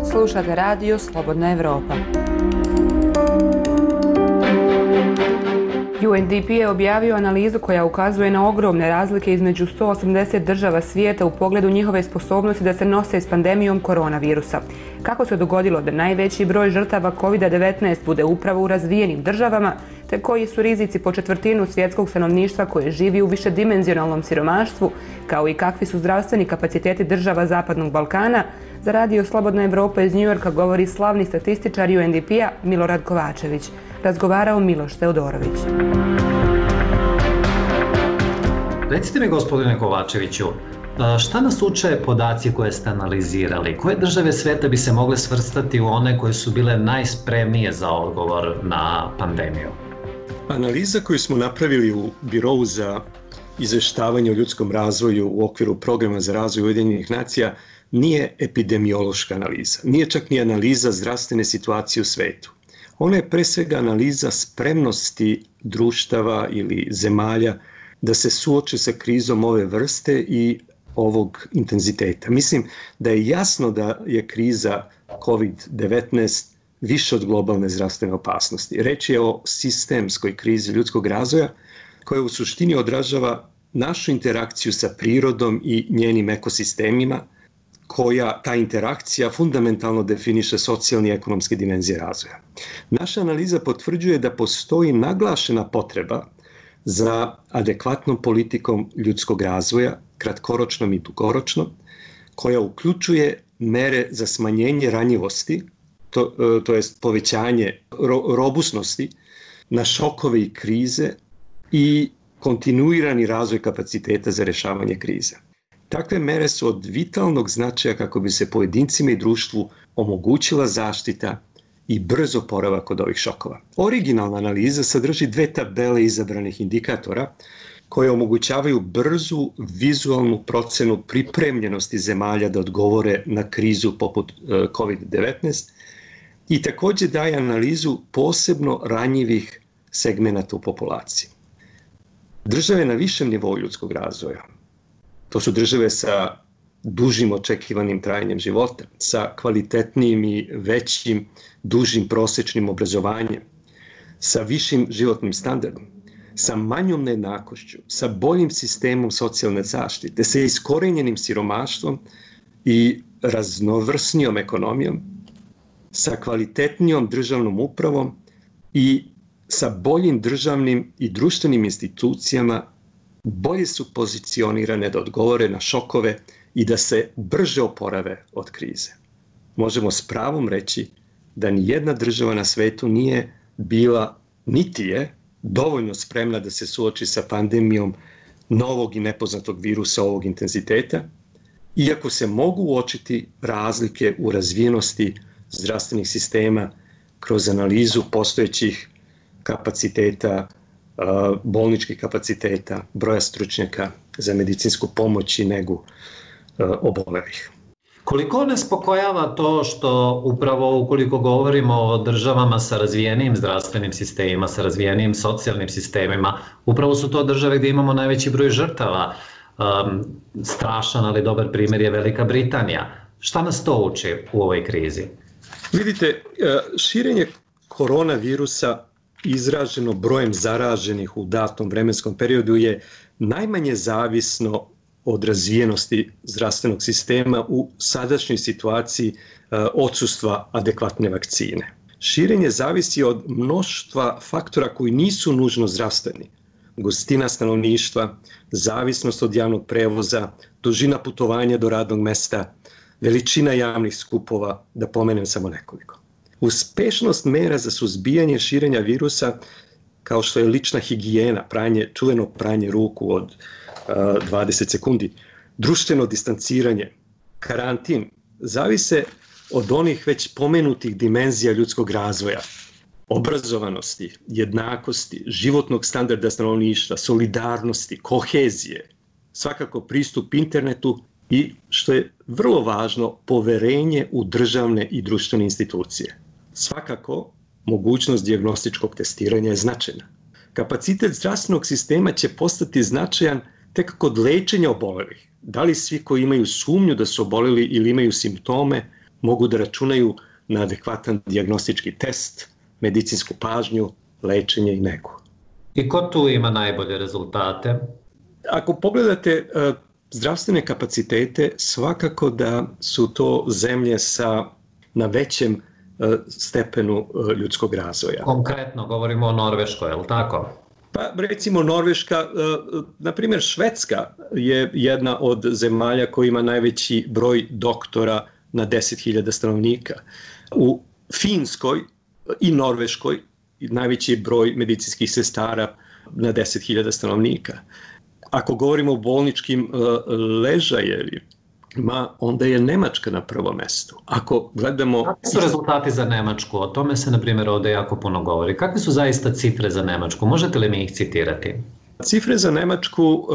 Slušate radio Slobodna Evropa. UNDP je objavio analizu koja ukazuje na ogromne razlike između 180 država svijeta u pogledu njihove sposobnosti da se nose s pandemijom koronavirusa. Kako se dogodilo da najveći broj žrtava COVID-19 bude upravo u razvijenim državama, te koji su rizici po četvrtinu svjetskog stanovništva koje živi u višedimenzionalnom siromaštvu, kao i kakvi su zdravstveni kapaciteti država Zapadnog Balkana, za radio Slobodna Evropa iz Njujorka govori slavni statističar UNDP-a Milorad Kovačević. Razgovarao Miloš Teodorović. Recite mi, gospodine Kovačeviću, šta nas uče podaci koje ste analizirali? Koje države sveta bi se mogle svrstati u one koje su bile najspremnije za odgovor na pandemiju? Analiza koju smo napravili u Birovu za izveštavanje o ljudskom razvoju u okviru Programa za razvoj Ujedinjenih nacija nije epidemiološka analiza, nije čak ni analiza zdravstvene situacije u svetu. Ona je pre svega analiza spremnosti društava ili zemalja da se suoče sa krizom ove vrste i ovog intenziteta. Mislim da je jasno da je kriza COVID-19 više od globalne zdravstvene opasnosti. Reč je o sistemskoj krizi ljudskog razvoja koja u suštini odražava našu interakciju sa prirodom i njenim ekosistemima, koja ta interakcija fundamentalno definiše socijalne i ekonomske dimenzije razvoja. Naša analiza potvrđuje da postoji naglašena potreba za adekvatnom politikom ljudskog razvoja, kratkoročnom i dugoročnom, koja uključuje mere za smanjenje ranjivosti, to jest povećanje robusnosti na šokove i krize i kontinuirani razvoj kapaciteta za rješavanje krize. Takve mere su od vitalnog značaja kako bi se pojedincima i društvu omogućila zaštita i brz oporavak od ovih šokova. Originalna analiza sadrži 2 tabele izabranih indikatora koje omogućavaju brzu vizualnu procenu pripremljenosti zemalja da odgovore na krizu poput COVID-19 i također daje analizu posebno ranjivih segmenata u populaciji. Države na višem nivou ljudskog razvoja, to su države sa dužim očekivanim trajanjem života, sa kvalitetnijim i većim, dužim prosječnim obrazovanjem, sa višim životnim standardom, sa manjom nejednakošću, sa boljim sistemom socijalne zaštite, sa iskorenjenim siromaštvom i raznovrsnijom ekonomijom, sa kvalitetnijom državnom upravom i sa boljim državnim i društvenim institucijama, bolje su pozicionirane da odgovore na šokove i da se brže oporave od krize. Možemo s pravom reći da ni jedna država na svetu nije bila, niti je, dovoljno spremna da se suoči sa pandemijom novog i nepoznatog virusa ovog intenziteta, iako se mogu uočiti razlike u razvijenosti zdravstvenih sistema kroz analizu postojećih kapaciteta, bolničkih kapaciteta, broja stručnjaka za medicinsku pomoć i negu obolelih. Koliko nas spokojava to što upravo ukoliko govorimo o državama sa razvijenim zdravstvenim sistemima, sa razvijenim socijalnim sistemima, upravo su to države gdje imamo najveći broj žrtava. Strašan, ali dobar primjer je Velika Britanija. Šta nas to uči u ovoj krizi? Vidite, širenje koronavirusa izraženo brojem zaraženih u datom vremenskom periodu je najmanje zavisno od razvijenosti zdravstvenog sistema u sadašnjoj situaciji odsustva adekvatne vakcine. Širenje zavisi od mnoštva faktora koji nisu nužno zdravstveni. Gustina stanovništva, zavisnost od javnog prevoza, dužina putovanja do radnog mesta, veličina javnih skupova, da pomenem samo nekoliko. Uspešnost mera za suzbijanje širenja virusa, kao što je lična higijena, čuveno pranje ruku od 20 sekundi, društveno distanciranje, karantin, zavise od onih već pomenutih dimenzija ljudskog razvoja, obrazovanosti, jednakosti, životnog standarda stanovništva, solidarnosti, kohezije, svakako pristup internetu i, što je vrlo važno, poverenje u državne i društvene institucije. Svakako, mogućnost dijagnostičkog testiranja je značajna. Kapacitet zdravstvenog sistema će postati značajan tek kod lečenja obolelih. Da li svi koji imaju sumnju da su oboleli ili imaju simptome mogu da računaju na adekvatan dijagnostički test, medicinsku pažnju, lečenje i negu. I ko tu ima najbolje rezultate? Ako pogledate zdravstvene kapacitete, svakako da su to zemlje na većem stepenu ljudskog razvoja. Konkretno govorimo o Norveškoj, je li tako? Pa recimo Norveška, na primjer Švedska je jedna od zemalja koja ima najveći broj doktora na 10.000 stanovnika. U Finskoj i Norveškoj najveći broj medicinskih sestara na 10.000 stanovnika. Ako govorimo o bolničkim ležajevima, onda je Nemačka na prvom mestu. Ako gledamo... Kakvi su rezultati za Nemačku? O tome se, na primjer, ovde jako puno govori. Kakve su zaista cifre za Nemačku? Možete li mi ih citirati? Cifre za Nemačku,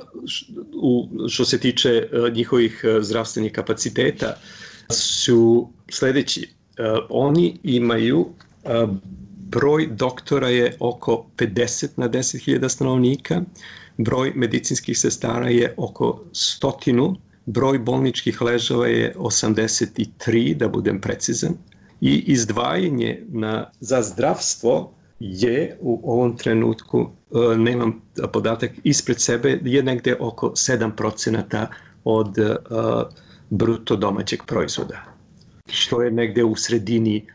što se tiče njihovih zdravstvenih kapaciteta, su sledeći. Oni imaju... Broj doktora je oko 50 na 10.000 stanovnika, broj medicinskih sestara je oko 100, broj bolničkih ležava je 83, da budem precizan, i izdvajanje za zdravstvo je u ovom trenutku, nemam podatak ispred sebe, je negde oko 7% od bruto domaćeg proizvoda, što je negde u sredini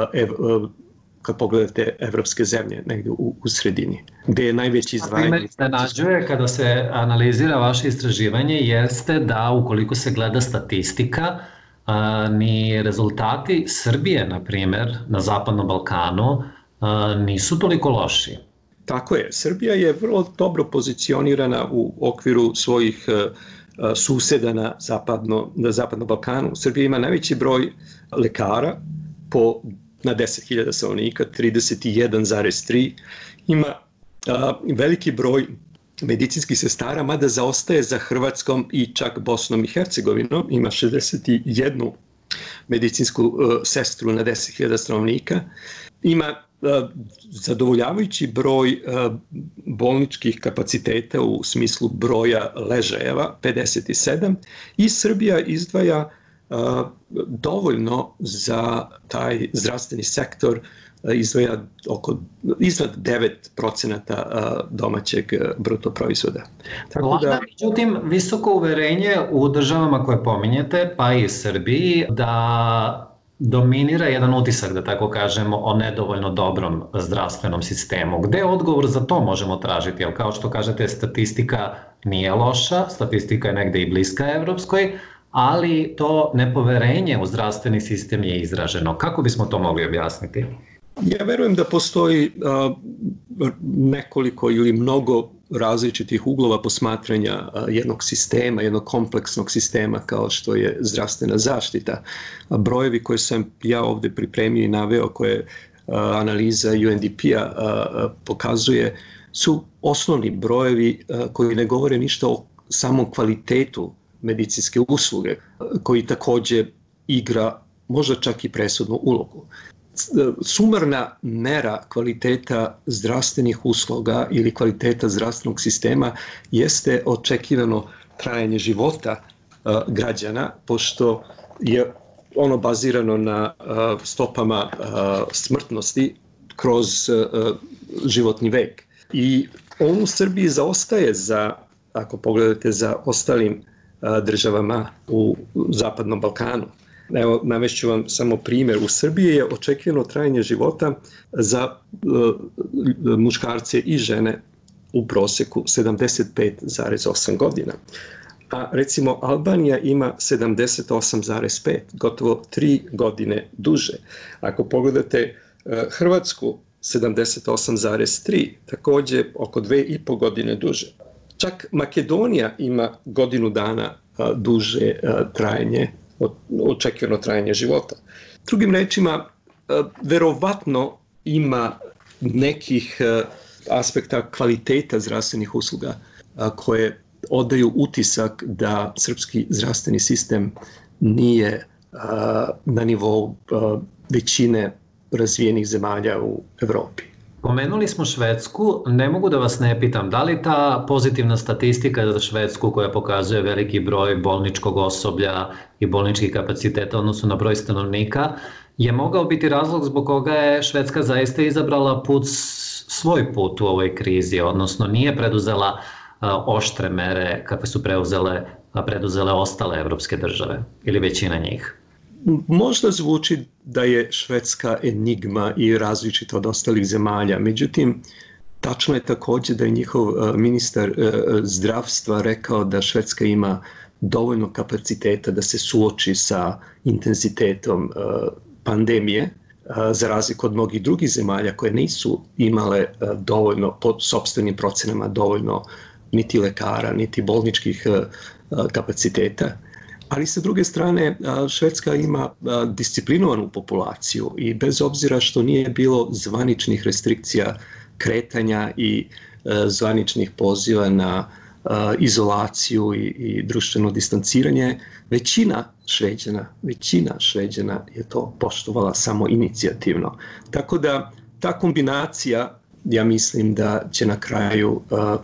kad pogledate evropske zemlje, negde u sredini, gde je najveći izdvajanje. Primer iznenađuje kada se analizira vaše istraživanje jeste da ukoliko se gleda statistika, ni rezultati Srbije, na primer, na Zapadnom Balkanu, nisu toliko loši. Tako je. Srbija je vrlo dobro pozicionirana u okviru svojih suseda na Zapadnom Balkanu. Srbija ima najveći broj lekara na 10.000 stanovnika, 31,3. Ima veliki broj medicinskih sestara, mada zaostaje za Hrvatskom i čak Bosnom i Hercegovinom. Ima 61 medicinsku sestru na 10.000 stanovnika. Ima zadovoljavajući broj bolničkih kapaciteta u smislu broja ležajeva, 57, i Srbija izdvaja dovoljno za taj zdravstveni sektor, izdvaja iznad 9% domaćeg bruto proizvoda. Međutim, visoko uverenje u državama koje pominjete, pa i Srbiji, da dominira jedan utisak, da tako kažemo, o nedovoljno dobrom zdravstvenom sistemu. Gde odgovor za to možemo tražiti? Jer kao što kažete, statistika nije loša, statistika je negde i bliska evropskoj, ali to nepoverenje u zdravstveni sistem je izraženo. Kako bismo to mogli objasniti? Ja verujem da postoji nekoliko ili mnogo različitih uglova posmatranja jednog sistema, jednog kompleksnog sistema kao što je zdravstvena zaštita. Brojevi koje sam ja ovde pripremio i naveo, koje analiza UNDP-a pokazuje, su osnovni brojevi koji ne govore ništa o samom kvalitetu medicinske usluge, koji takođe igra možda čak i presudnu ulogu. Sumarna mera kvaliteta zdravstvenih usluga ili kvaliteta zdravstvenog sistema jeste očekivano trajanje života građana, pošto je ono bazirano na stopama smrtnosti kroz životni vek. I on u Srbiji zaostaje ako pogledate, za ostalim državama u Zapadnom Balkanu. Evo, navešću vam samo primjer. U Srbiji je očekivano trajanje života za muškarce i žene u proseku 75,8 godina. A recimo Albanija ima 78,5, gotovo 3 godine duže. Ako pogledate Hrvatsku, 78,3, takođe oko 2,5 godine duže. Čak Makedonija ima godinu dana duže trajanje, očekivano trajanje života. Drugim rečima, verovatno ima nekih aspekta kvaliteta zdravstvenih usluga koje odaju utisak da srpski zdravstveni sistem nije na nivou većine razvijenih zemalja u Evropi. Pomenuli smo Švedsku, ne mogu da vas ne pitam, da li ta pozitivna statistika za Švedsku koja pokazuje veliki broj bolničkog osoblja i bolničkih kapaciteta odnosno na broj stanovnika je mogao biti razlog zbog koga je Švedska zaista izabrala svoj put u ovoj krizi, odnosno nije preduzela oštre mere kakve su preduzele ostale evropske države ili većina njih? Možda zvuči da je Švedska enigma i različita od ostalih zemalja, međutim, tačno je također da je njihov ministar zdravstva rekao da Švedska ima dovoljno kapaciteta da se suoči sa intenzitetom pandemije, za razliku od mnogih drugih zemalja koje nisu imale dovoljno, po sopstvenim procenama, dovoljno niti lekara, niti bolničkih kapaciteta. Ali sa druge strane, Švedska ima disciplinovanu populaciju i bez obzira što nije bilo zvaničnih restrikcija kretanja i zvaničnih poziva na izolaciju i društveno distanciranje, većina Šveđana je to poštovala samo inicijativno. Tako da ta kombinacija, ja mislim da će na kraju,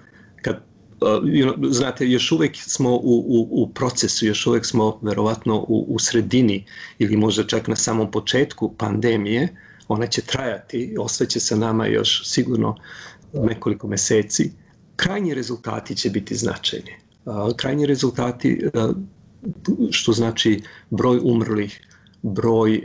znate, još uvijek smo u procesu, još uvijek smo verovatno u sredini ili možda čak na samom početku pandemije, ona će trajati, ostaće sa nama još sigurno nekoliko meseci. Krajnji rezultati će biti značajni. Krajnji rezultati, što znači broj umrlih, broj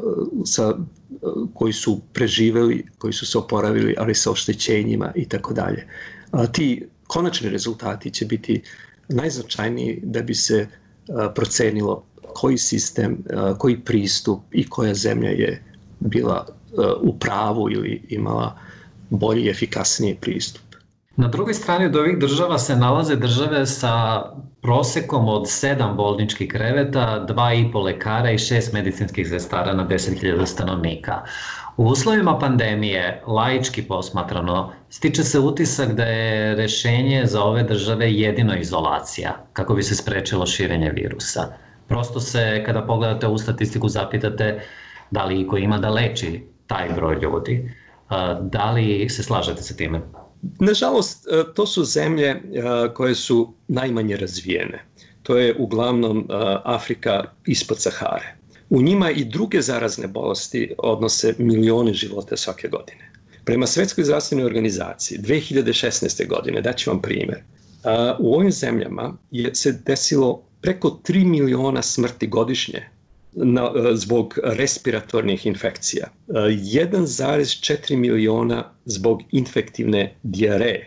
koji su preživeli, koji su se oporavili, ali sa oštećenjima i tako dalje. Ti konačni rezultati će biti najznačajniji da bi se procenilo koji sistem, koji pristup i koja zemlja je bila u pravu ili imala bolji i efikasniji pristup. Na drugoj strani od ovih država se nalaze države sa prosekom od 7 bolničkih kreveta, 2,5 lekara i 6 medicinskih sestara na 10.000 stanovnika. U uslovima pandemije, laički posmatrano, stiče se utisak da je rešenje za ove države jedino izolacija, kako bi se sprečilo širenje virusa. Prosto se, kada pogledate ovu statistiku, zapitate da li iko ima da leči taj broj ljudi. Da li se slažete sa time? Nažalost, to su zemlje koje su najmanje razvijene. To je uglavnom Afrika ispod Sahare. U njima i druge zarazne bolesti odnose milione života svake godine. Prema Svetskoj zdravstvenoj organizaciji 2016. godine, daću vam primjer, u ovim zemljama se desilo preko 3 miliona smrti godišnje zbog respiratornih infekcija, 1,4 miliona zbog infektivne dijareje,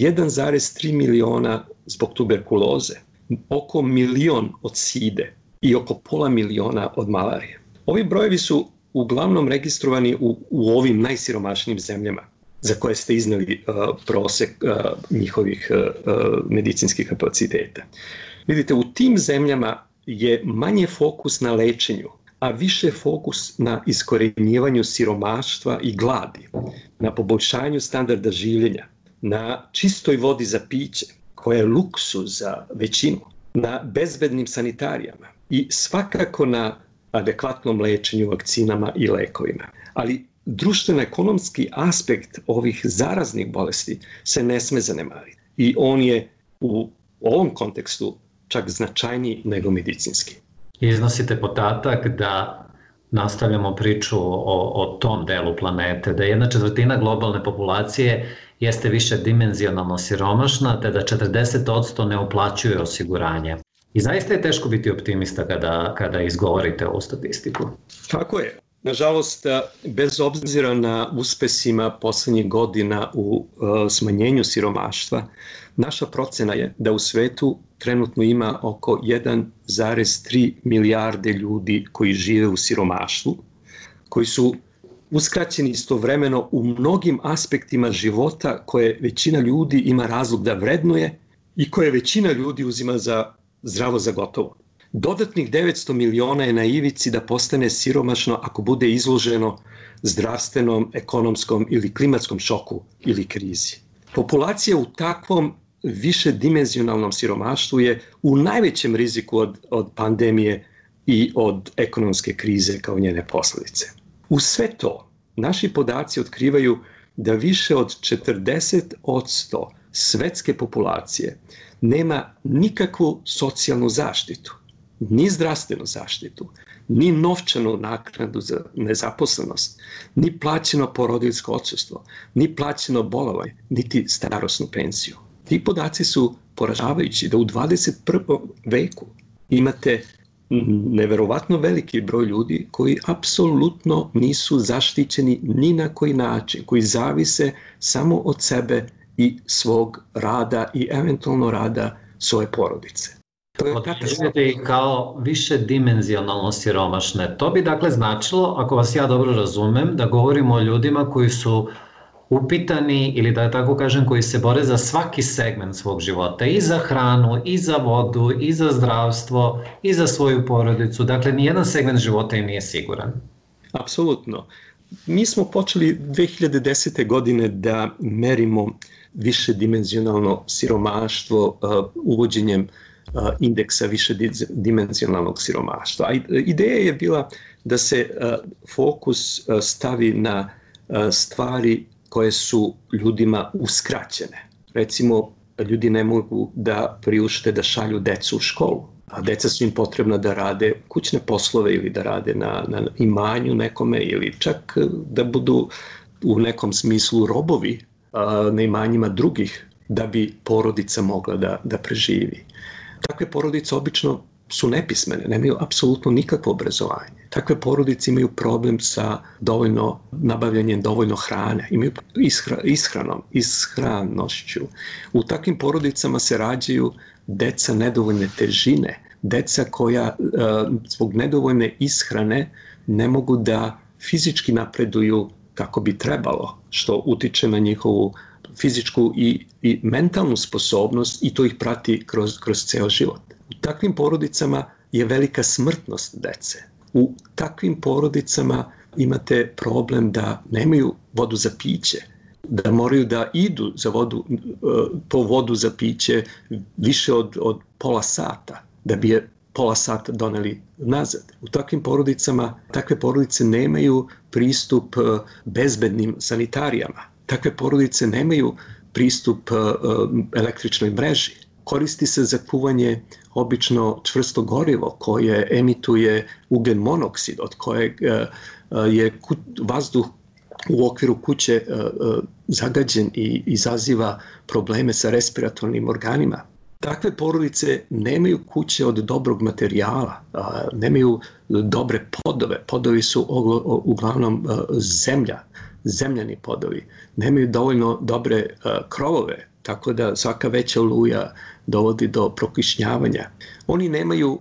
1,3 miliona zbog tuberkuloze, oko 1 milion od side i oko pola miliona od malarije. Ovi brojevi su uglavnom registrovani u ovim najsiromašnijim zemljama za koje ste izneli prosek njihovih medicinskih kapaciteta. Vidite, u tim zemljama je manje fokus na lečenju, a više fokus na iskorenjivanju siromaštva i gladi, na poboljšanju standarda življenja, na čistoj vodi za piće, koja je luksuz za većinu, na bezbednim sanitarijama i svakako na adekvatnom lečenju, vakcinama i lekovima. Ali društveno-ekonomski aspekt ovih zaraznih bolesti se ne sme zanemariti. I on je u ovom kontekstu čak značajniji nego medicinski. Iznosite podatak da nastavljamo priču o tom delu planete, da 1/4 globalne populacije jeste više dimenzionalno siromašna, te da 40% ne uplaćuje osiguranje. I zaista je teško biti optimista kada izgovorite ovu statistiku. Tako je. Nažalost, bez obzira na uspesima poslednjih godina u smanjenju siromaštva, naša procena je da u svetu trenutno ima oko 1,3 milijarde ljudi koji žive u siromaštvu, koji su uskraćeni istovremeno u mnogim aspektima života koje većina ljudi ima razlog da vrednuje i koje većina ljudi uzima za zdravo za gotovo. Dodatnih 900 miliona je na ivici da postane siromašno ako bude izloženo zdravstvenom, ekonomskom ili klimatskom šoku ili krizi. Populacija u takvom višedimenzionalnom siromaštvu je u najvećem riziku od pandemije i od ekonomske krize kao njene posljedice. Uz sve to, naši podaci otkrivaju da više od 40% svetske populacije nema nikakvu socijalnu zaštitu, ni zdravstvenu zaštitu, ni novčanu naknadu za nezaposlenost, ni plaćeno porodiljsko odsustvo, ni plaćeno bolovanje, niti starosnu penziju. Ti podaci su poražavajući da u 21. veku imate neverovatno veliki broj ljudi koji apsolutno nisu zaštićeni ni na koji način, koji zavise samo od sebe i svog rada i eventualno rada svoje porodice. Određujete ih kao više dimenzionalno siromašne. To bi dakle značilo, ako vas ja dobro razumem, da govorimo o ljudima koji su upitani ili da tako kažem koji se bore za svaki segment svog života, i za hranu, i za vodu, i za zdravstvo, i za svoju porodicu. Dakle, nijedan segment života im nije siguran. Apsolutno. Mi smo počeli 2010. godine da merimo višedimenzionalno siromaštvo uvođenjem indeksa višedimenzionalnog siromaštva. A ideja je bila da se fokus stavi na stvari koje su ljudima uskraćene. Recimo, ljudi ne mogu da priušte da šalju decu u školu, a deca su im potrebna da rade kućne poslove ili da rade na imanju nekome ili čak da budu u nekom smislu robovi na imanjima drugih da bi porodica mogla da preživi. Takve porodice obično su nepismene, nemaju apsolutno nikakvo obrazovanje. Takve porodice imaju problem sa nabavljanjem dovoljno hrane, imaju ishranošću. U takvim porodicama se rađaju deca nedovoljne težine, deca koja zbog nedovoljne ishrane ne mogu da fizički napreduju kako bi trebalo, što utiče na njihovu fizičku i mentalnu sposobnost i to ih prati kroz ceo život. U takvim porodicama je velika smrtnost dece. U takvim porodicama imate problem da nemaju vodu za piće, da moraju da idu po vodu za piće više od pola sata, da bi je pola sata doneli nazad. U takvim porodicama, takve porodice nemaju pristup bezbednim sanitarijama. Takve porodice nemaju pristup električnoj mreži. Koristi se za kuvanje obično čvrsto gorivo koje emituje ugljen monoksid, od kojeg je vazduh u okviru kuće zagađen i izaziva probleme sa respiratornim organima. Takve porodice nemaju kuće od dobrog materijala, nemaju dobre podove. Podovi su uglavnom zemljani podovi. Nemaju dovoljno dobre krovove, tako da svaka veća oluja dovodi do prokišnjavanja. Oni nemaju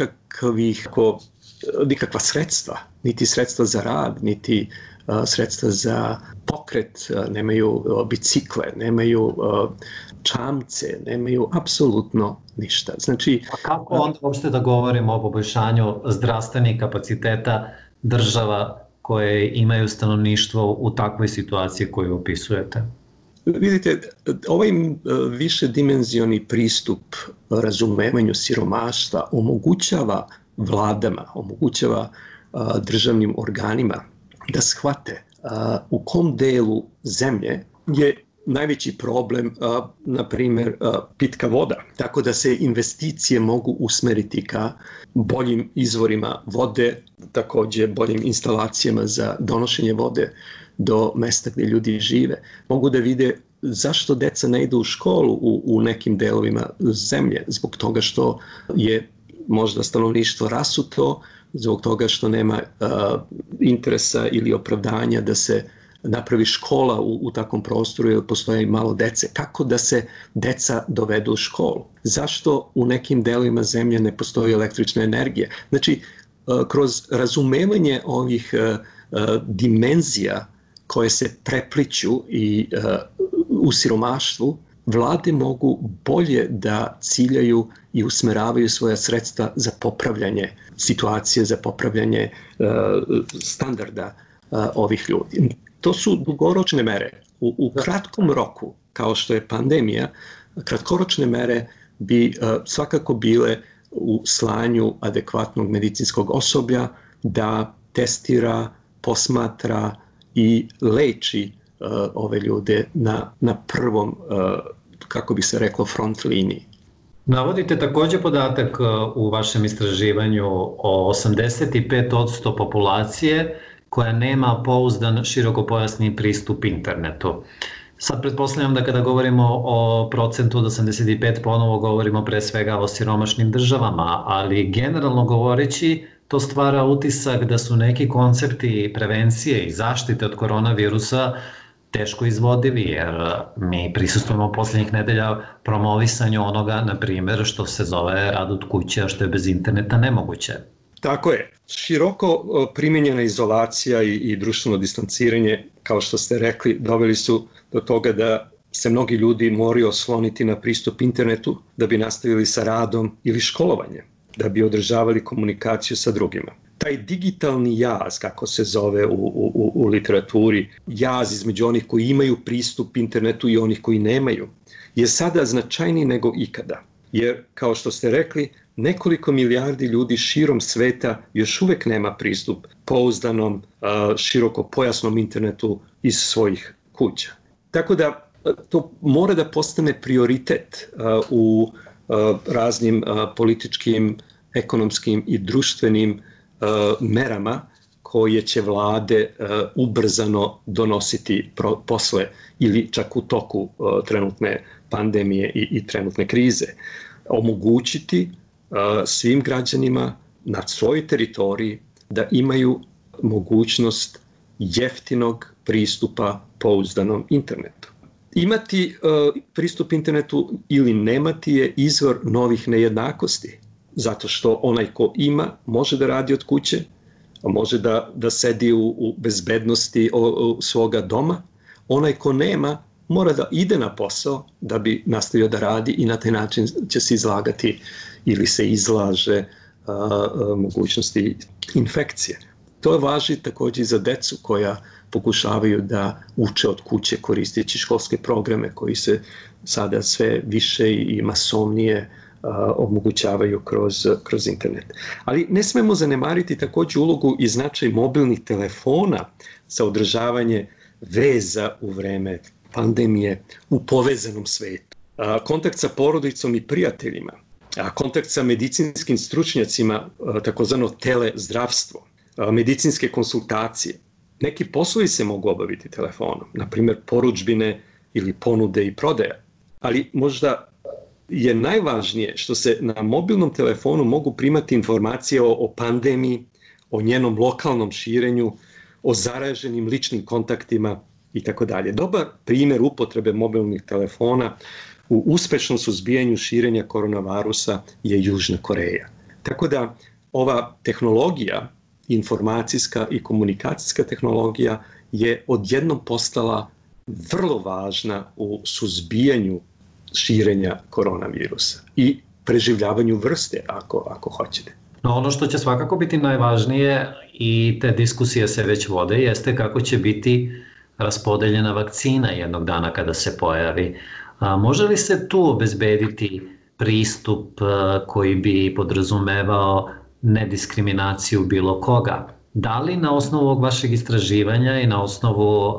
nikakva sredstva, niti sredstva za rad, niti sredstva za pokret, nemaju bicikle, nemaju čamce, nemaju apsolutno ništa. Znači, a kako onda uopšte da govorimo o poboljšanju zdravstvenih kapaciteta država koje imaju stanovništvo u takvoj situaciji koju opisujete? Vidite, ovaj višedimenzioni pristup razumevanju siromaštva omogućava vladama, omogućava državnim organima da shvate u kom delu zemlje je najveći problem, na primjer, pitka voda. Tako da se investicije mogu usmeriti ka boljim izvorima vode, takođe boljim instalacijama za donošenje vode do mesta gdje ljudi žive. Mogu da vide zašto deca ne idu u školu u nekim delovima zemlje, zbog toga što je možda stanovništvo rasuto, zbog toga što nema interesa ili opravdanja da se napravi škola u takvom prostoru jer postoje malo dece. Kako da se deca dovedu u školu? Zašto u nekim delovima zemlje ne postoji električna energija? Znači, kroz razumevanje ovih dimenzija koje se prepliću i u siromaštvu, vlade mogu bolje da ciljaju i usmeravaju svoja sredstva za popravljanje situacije, za popravljanje standarda ovih ljudi. To su dugoročne mere. U kratkom roku, kao što je pandemija, kratkoročne mere bi svakako bile u slanju adekvatnog medicinskog osoblja da testira, posmatra i leči ove ljude na prvom, kako bi se reklo, front liniji. Navodite takođe podatak u vašem istraživanju o 85% populacije koja nema pouzdan širokopojasni pristup internetu. Sad pretpostavljam da kada govorimo o procentu od 85 ponovo govorimo pre svega o siromašnim državama, ali generalno govoreći to stvara utisak da su neki koncepti prevencije i zaštite od koronavirusa teško izvodivi, jer mi prisustujemo poslednjih nedelja promovisanju onoga, na primjer, što se zove rad od kuće, a što je bez interneta nemoguće. Tako je. Široko primjenjena izolacija i društveno distanciranje, kao što ste rekli, doveli su do toga da se mnogi ljudi moraju osloniti na pristup internetu da bi nastavili sa radom ili školovanjem, da bi održavali komunikaciju sa drugima. Taj digitalni jaz, kako se zove u literaturi, jaz između onih koji imaju pristup internetu i onih koji nemaju, je sada značajniji nego ikada. Jer, kao što ste rekli, nekoliko milijardi ljudi širom sveta još uvek nema pristup pouzdanom, širokopojasnom internetu iz svojih kuća. Tako da to mora da postane prioritet u raznim političkim, ekonomskim i društvenim merama koje će vlade ubrzano donositi posle ili čak u toku trenutne pandemije i trenutne krize. Omogućiti svim građanima na svojoj teritoriji da imaju mogućnost jeftinog pristupa pouzdanom internetu. Imati pristup internetu ili nemati je izvor novih nejednakosti, zato što onaj ko ima može da radi od kuće, može da sedi u bezbednosti svoga doma, onaj ko nema mora da ide na posao da bi nastavio da radi i na taj način će se izlagati ili se izlaže mogućnosti infekcije. To važi takođe i za decu koja pokušavaju da uče od kuće koristeći školske programe koji se sada sve više i masovnije omogućavaju kroz internet. Ali ne smemo zanemariti takođe ulogu i značaj mobilnih telefona za održavanje veza u vreme pandemije u povezanom svetu. Kontakt sa porodicom i prijateljima, kontakt sa medicinskim stručnjacima, takozvano telezdravstvo, medicinske konsultacije. Neki poslovi se mogu obaviti telefonom, na primjer porudžbine ili ponude i prodaja. Ali možda je najvažnije što se na mobilnom telefonu mogu primati informacije o pandemiji, o njenom lokalnom širenju, o zaraženim ličnim kontaktima itd. Dobar primjer upotrebe mobilnih telefona u uspešnom suzbijanju širenja koronavirusa je Južna Koreja. Tako da ova tehnologija, informacijska i komunikacijska tehnologija, je odjednom postala vrlo važna u suzbijanju širenja koronavirusa i preživljavanju vrste, ako hoćete. No, ono što će svakako biti najvažnije, i te diskusije se već vode, jeste kako će biti raspodeljena vakcina jednog dana kada se pojavi. Može li se tu obezbediti pristup koji bi podrazumevao nediskriminaciju bilo koga? Da li na osnovu ovog vašeg istraživanja i na osnovu,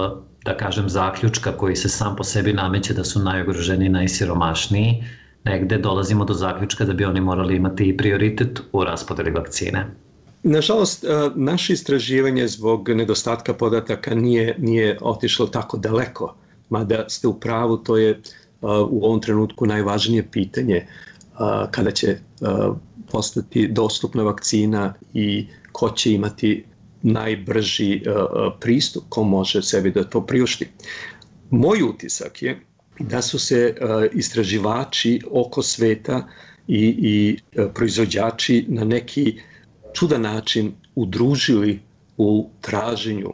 da kažem, zaključka koji se sam po sebi nameće da su najugroženiji, najsiromašniji, negde dolazimo do zaključka da bi oni morali imati i prioritet u raspodeli vakcine? Nažalost, naše istraživanje zbog nedostatka podataka nije otišlo tako daleko, mada ste u pravu, to je u ovom trenutku najvažnije pitanje kada će postati dostupna vakcina i ko će imati najbrži pristup, ko može sebi da to priušti. Moj utisak je da su se istraživači oko sveta i proizvođači na neki čudan način udružili u traženju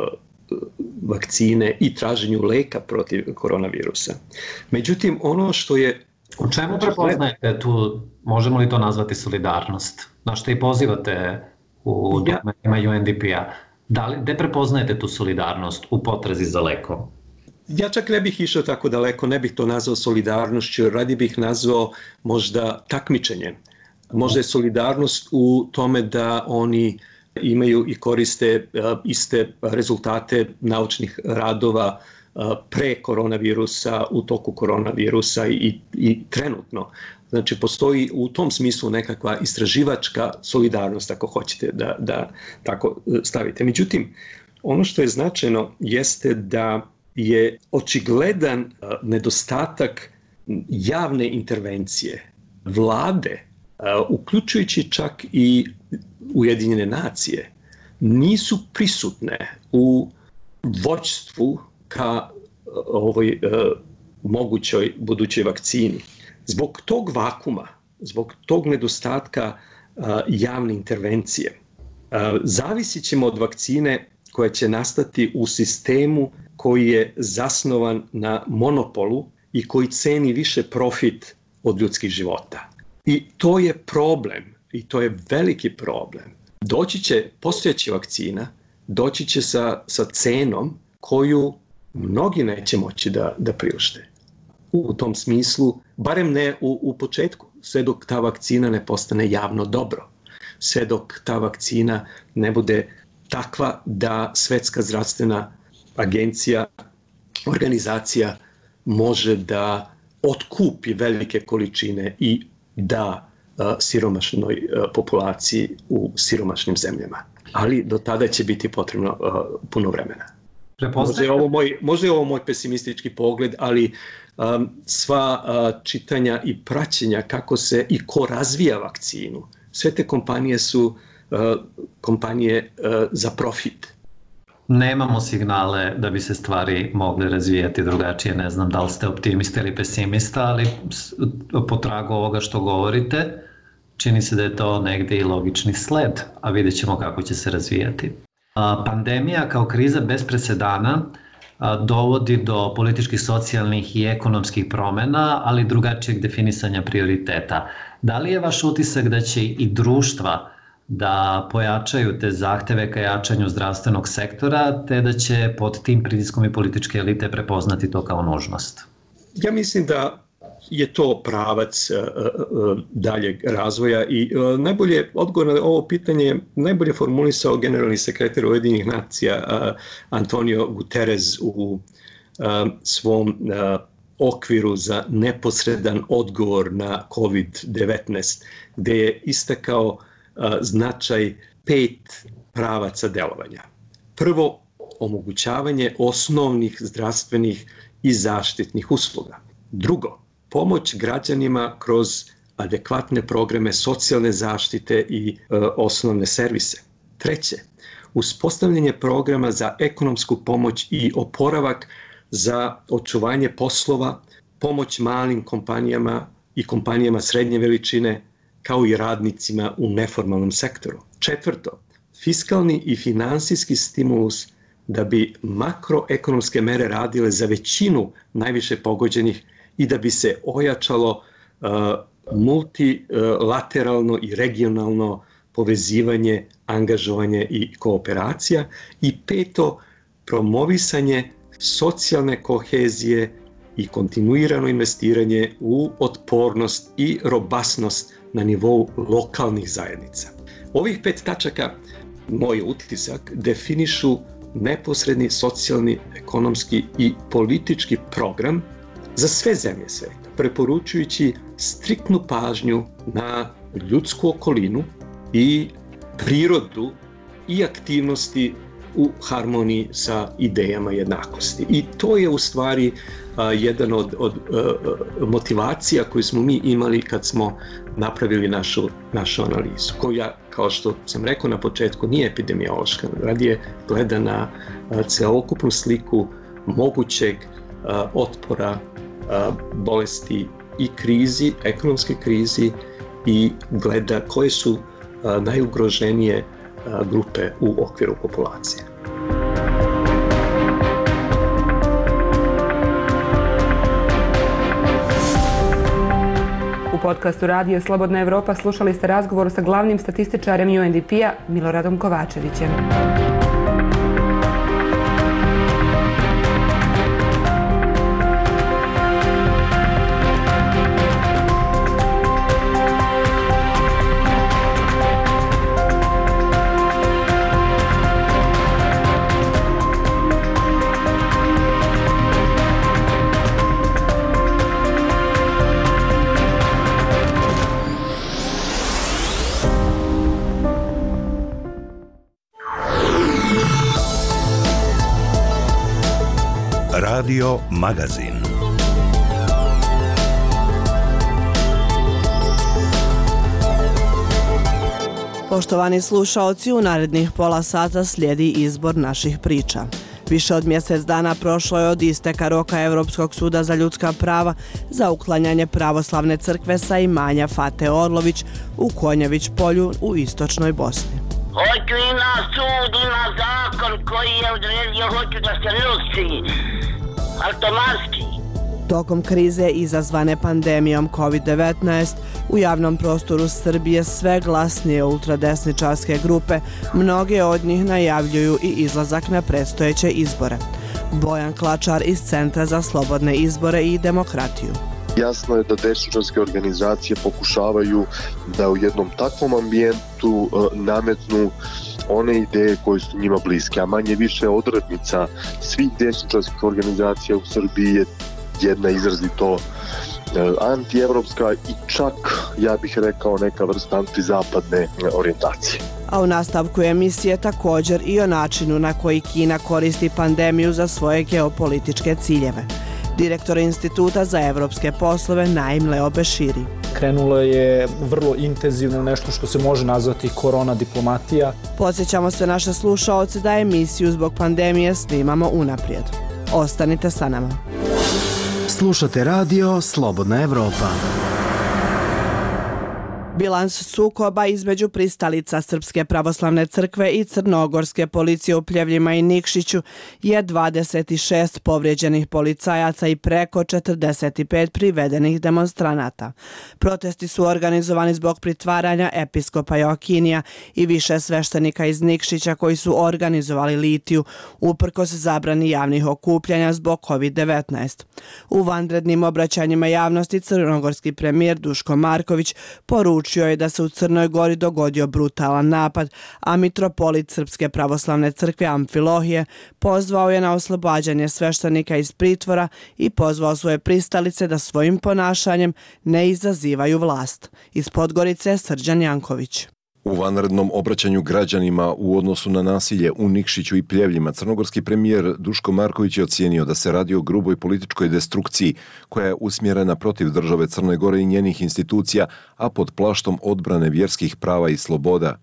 vakcine i traženju leka protiv koronavirusa. Međutim, ono što je... U čemu prepoznajete tu, možemo li to nazvati solidarnost? Na što i pozivate u dokumentima UNDP-a? Gde prepoznajete tu solidarnost u potrazi za lekom? Ja čak ne bih išao tako daleko, ne bih to nazvao solidarnošću, radi bih nazvao možda takmičenjem. Možda je solidarnost u tome da oni imaju i koriste iste rezultate naučnih radova pre koronavirusa, u toku koronavirusa i trenutno. Znači, postoji u tom smislu nekakva istraživačka solidarnost, ako hoćete da tako stavite. Međutim, ono što je značajno jeste da je očigledan nedostatak javne intervencije vlade, uključujući čak i Ujedinjene nacije, nisu prisutne u vođstvu ka ovoj mogućoj budućoj vakcini. Zbog tog vakuma, zbog tog nedostatka javne intervencije, zavisit ćemo od vakcine koja će nastati u sistemu koji je zasnovan na monopolu i koji ceni više profit od ljudskih života. I to je problem, i to je veliki problem. Postojeća vakcina doći će sa cenom koju mnogi neće moći da priušte. U tom smislu, barem ne u početku, sve dok ta vakcina ne postane javno dobro, sve dok ta vakcina ne bude takva da Svetska zdravstvena organizacija može da otkupi velike količine i da siromašnoj populaciji u siromašnim zemljama. Ali do tada će biti potrebno puno vremena. Možda je ovo moj pesimistički pogled, ali sva čitanja i praćenja kako se i ko razvija vakcinu, sve te kompanije su kompanije za profit. Nemamo signale da bi se stvari mogle razvijati drugačije. Ne znam da li ste optimista ili pesimista, ali po tragu ovoga što govorite, čini se da je to negde i logični sled, a vidjet ćemo kako će se razvijati. Pandemija kao kriza bez presedana dovodi do političkih, socijalnih i ekonomskih promena, ali drugačijeg definisanja prioriteta. Da li je vaš utisak da će i društva da pojačaju te zahteve ka jačanju zdravstvenog sektora, te da će pod tim pritiskom i političke elite prepoznati to kao nužnost? Ja mislim da je to pravac daljeg razvoja i najbolje odgovor na ovo pitanje najbolje formulisao generalni sekretar Ujedinjenih nacija Antonio Guterres u svom okviru za neposredan odgovor na COVID-19, gde je istakao značaj 5 pravaca delovanja. Prvo, omogućavanje osnovnih zdravstvenih i zaštitnih usluga. Drugo, pomoć građanima kroz adekvatne programe socijalne zaštite i osnovne servise. Treće, uspostavljanje programa za ekonomsku pomoć i oporavak za očuvanje poslova, pomoć malim kompanijama i kompanijama srednje veličine, kao i radnicima u neformalnom sektoru. Četvrto, fiskalni i finansijski stimulus da bi makroekonomske mere radile za većinu najviše pogođenih i da bi se ojačalo multilateralno i regionalno povezivanje, angažovanje i kooperacija. I peto, promovisanje socijalne kohezije i kontinuirano investiranje u otpornost i robustnost na nivou lokalnih zajednica. Ovih 5 tačaka, moj utisak, definišu neposredni socijalni, ekonomski i politički program za sve zemlje sveta, preporučujući striktnu pažnju na ljudsku okolinu i prirodu i aktivnosti u harmoniji sa idejama jednakosti. I to je u stvari jedan od motivacija koju smo mi imali kad smo napravili našu analizu, koja, kao što sam rekao na početku, nije epidemiološka, radije gleda na celokupnu sliku mogućeg otpora bolesti i krizi, ekonomske krizi, i gleda koje su najugroženije grupe u okviru populacije. U podcastu Radija Slobodna Evropa slušali ste razgovor sa glavnim statističarem UNDP-a Miloradom Kovačevićem. Radio Magazin. Poštovani slušaoci, u narednih pola sata slijedi izbor naših priča. Više od mjesec dana prošlo je od isteka roka Europskog suda za ljudska prava za uklanjanje pravoslavne crkve sa imanja Fate Orlović u Konjević polju u istočnoj Bosni. Hoću ima sud, ima zakon koji je odredio, hoću da se nosi automatski. Tokom krize izazvane pandemijom COVID-19 u javnom prostoru Srbije sve glasnije ultradesničarske grupe, mnoge od njih najavljuju i izlazak na predstojeće izbore. Bojan Klačar iz Centra za slobodne izbore i demokratiju. Jasno je da desničarske organizacije pokušavaju da u jednom takvom ambijentu nametnu one ideje koje su njima bliske, a manje više odrednica svih desničarskih organizacija u Srbiji je jedna izrazito antievropska i čak, ja bih rekao, neka vrsta antizapadne orijentacije. A u nastavku emisije također i o načinu na koji Kina koristi pandemiju za svoje geopolitičke ciljeve. Direktor Instituta za evropske poslove Naim Leo Beširi. Krenulo je vrlo intenzivno nešto što se može nazvati korona diplomatija. Podsjećamo sve naše slušaoce da emisiju zbog pandemije snimamo unaprijed. Ostanite sa nama. Slušate radio Slobodna Evropa. Bilans sukoba između pristalica Srpske pravoslavne crkve i Crnogorske policije u Pljevljima i Nikšiću je 26 povrijeđenih policajaca i preko 45 privedenih demonstranata. Protesti su organizovani zbog pritvaranja episkopa Joakinija i više sveštenika iz Nikšića koji su organizovali litiju uprkos zabrani javnih okupljanja zbog COVID-19. U vanrednim obraćanjima javnosti crnogorski premijer Duško Marković poručio je da se u Crnoj Gori dogodio brutalan napad, a mitropolit Srpske pravoslavne crkve Amfilohije pozvao je na oslobađanje sveštenika iz pritvora i pozvao svoje pristalice da svojim ponašanjem ne izazivaju vlast. Iz Podgorice Srđan Janković. U vanrednom obraćanju građanima u odnosu na nasilje u Nikšiću i Pljevljima, crnogorski premijer Duško Marković je ocijenio da se radi o gruboj političkoj destrukciji koja je usmjerena protiv države Crne Gore i njenih institucija, a pod plaštom odbrane vjerskih prava i sloboda.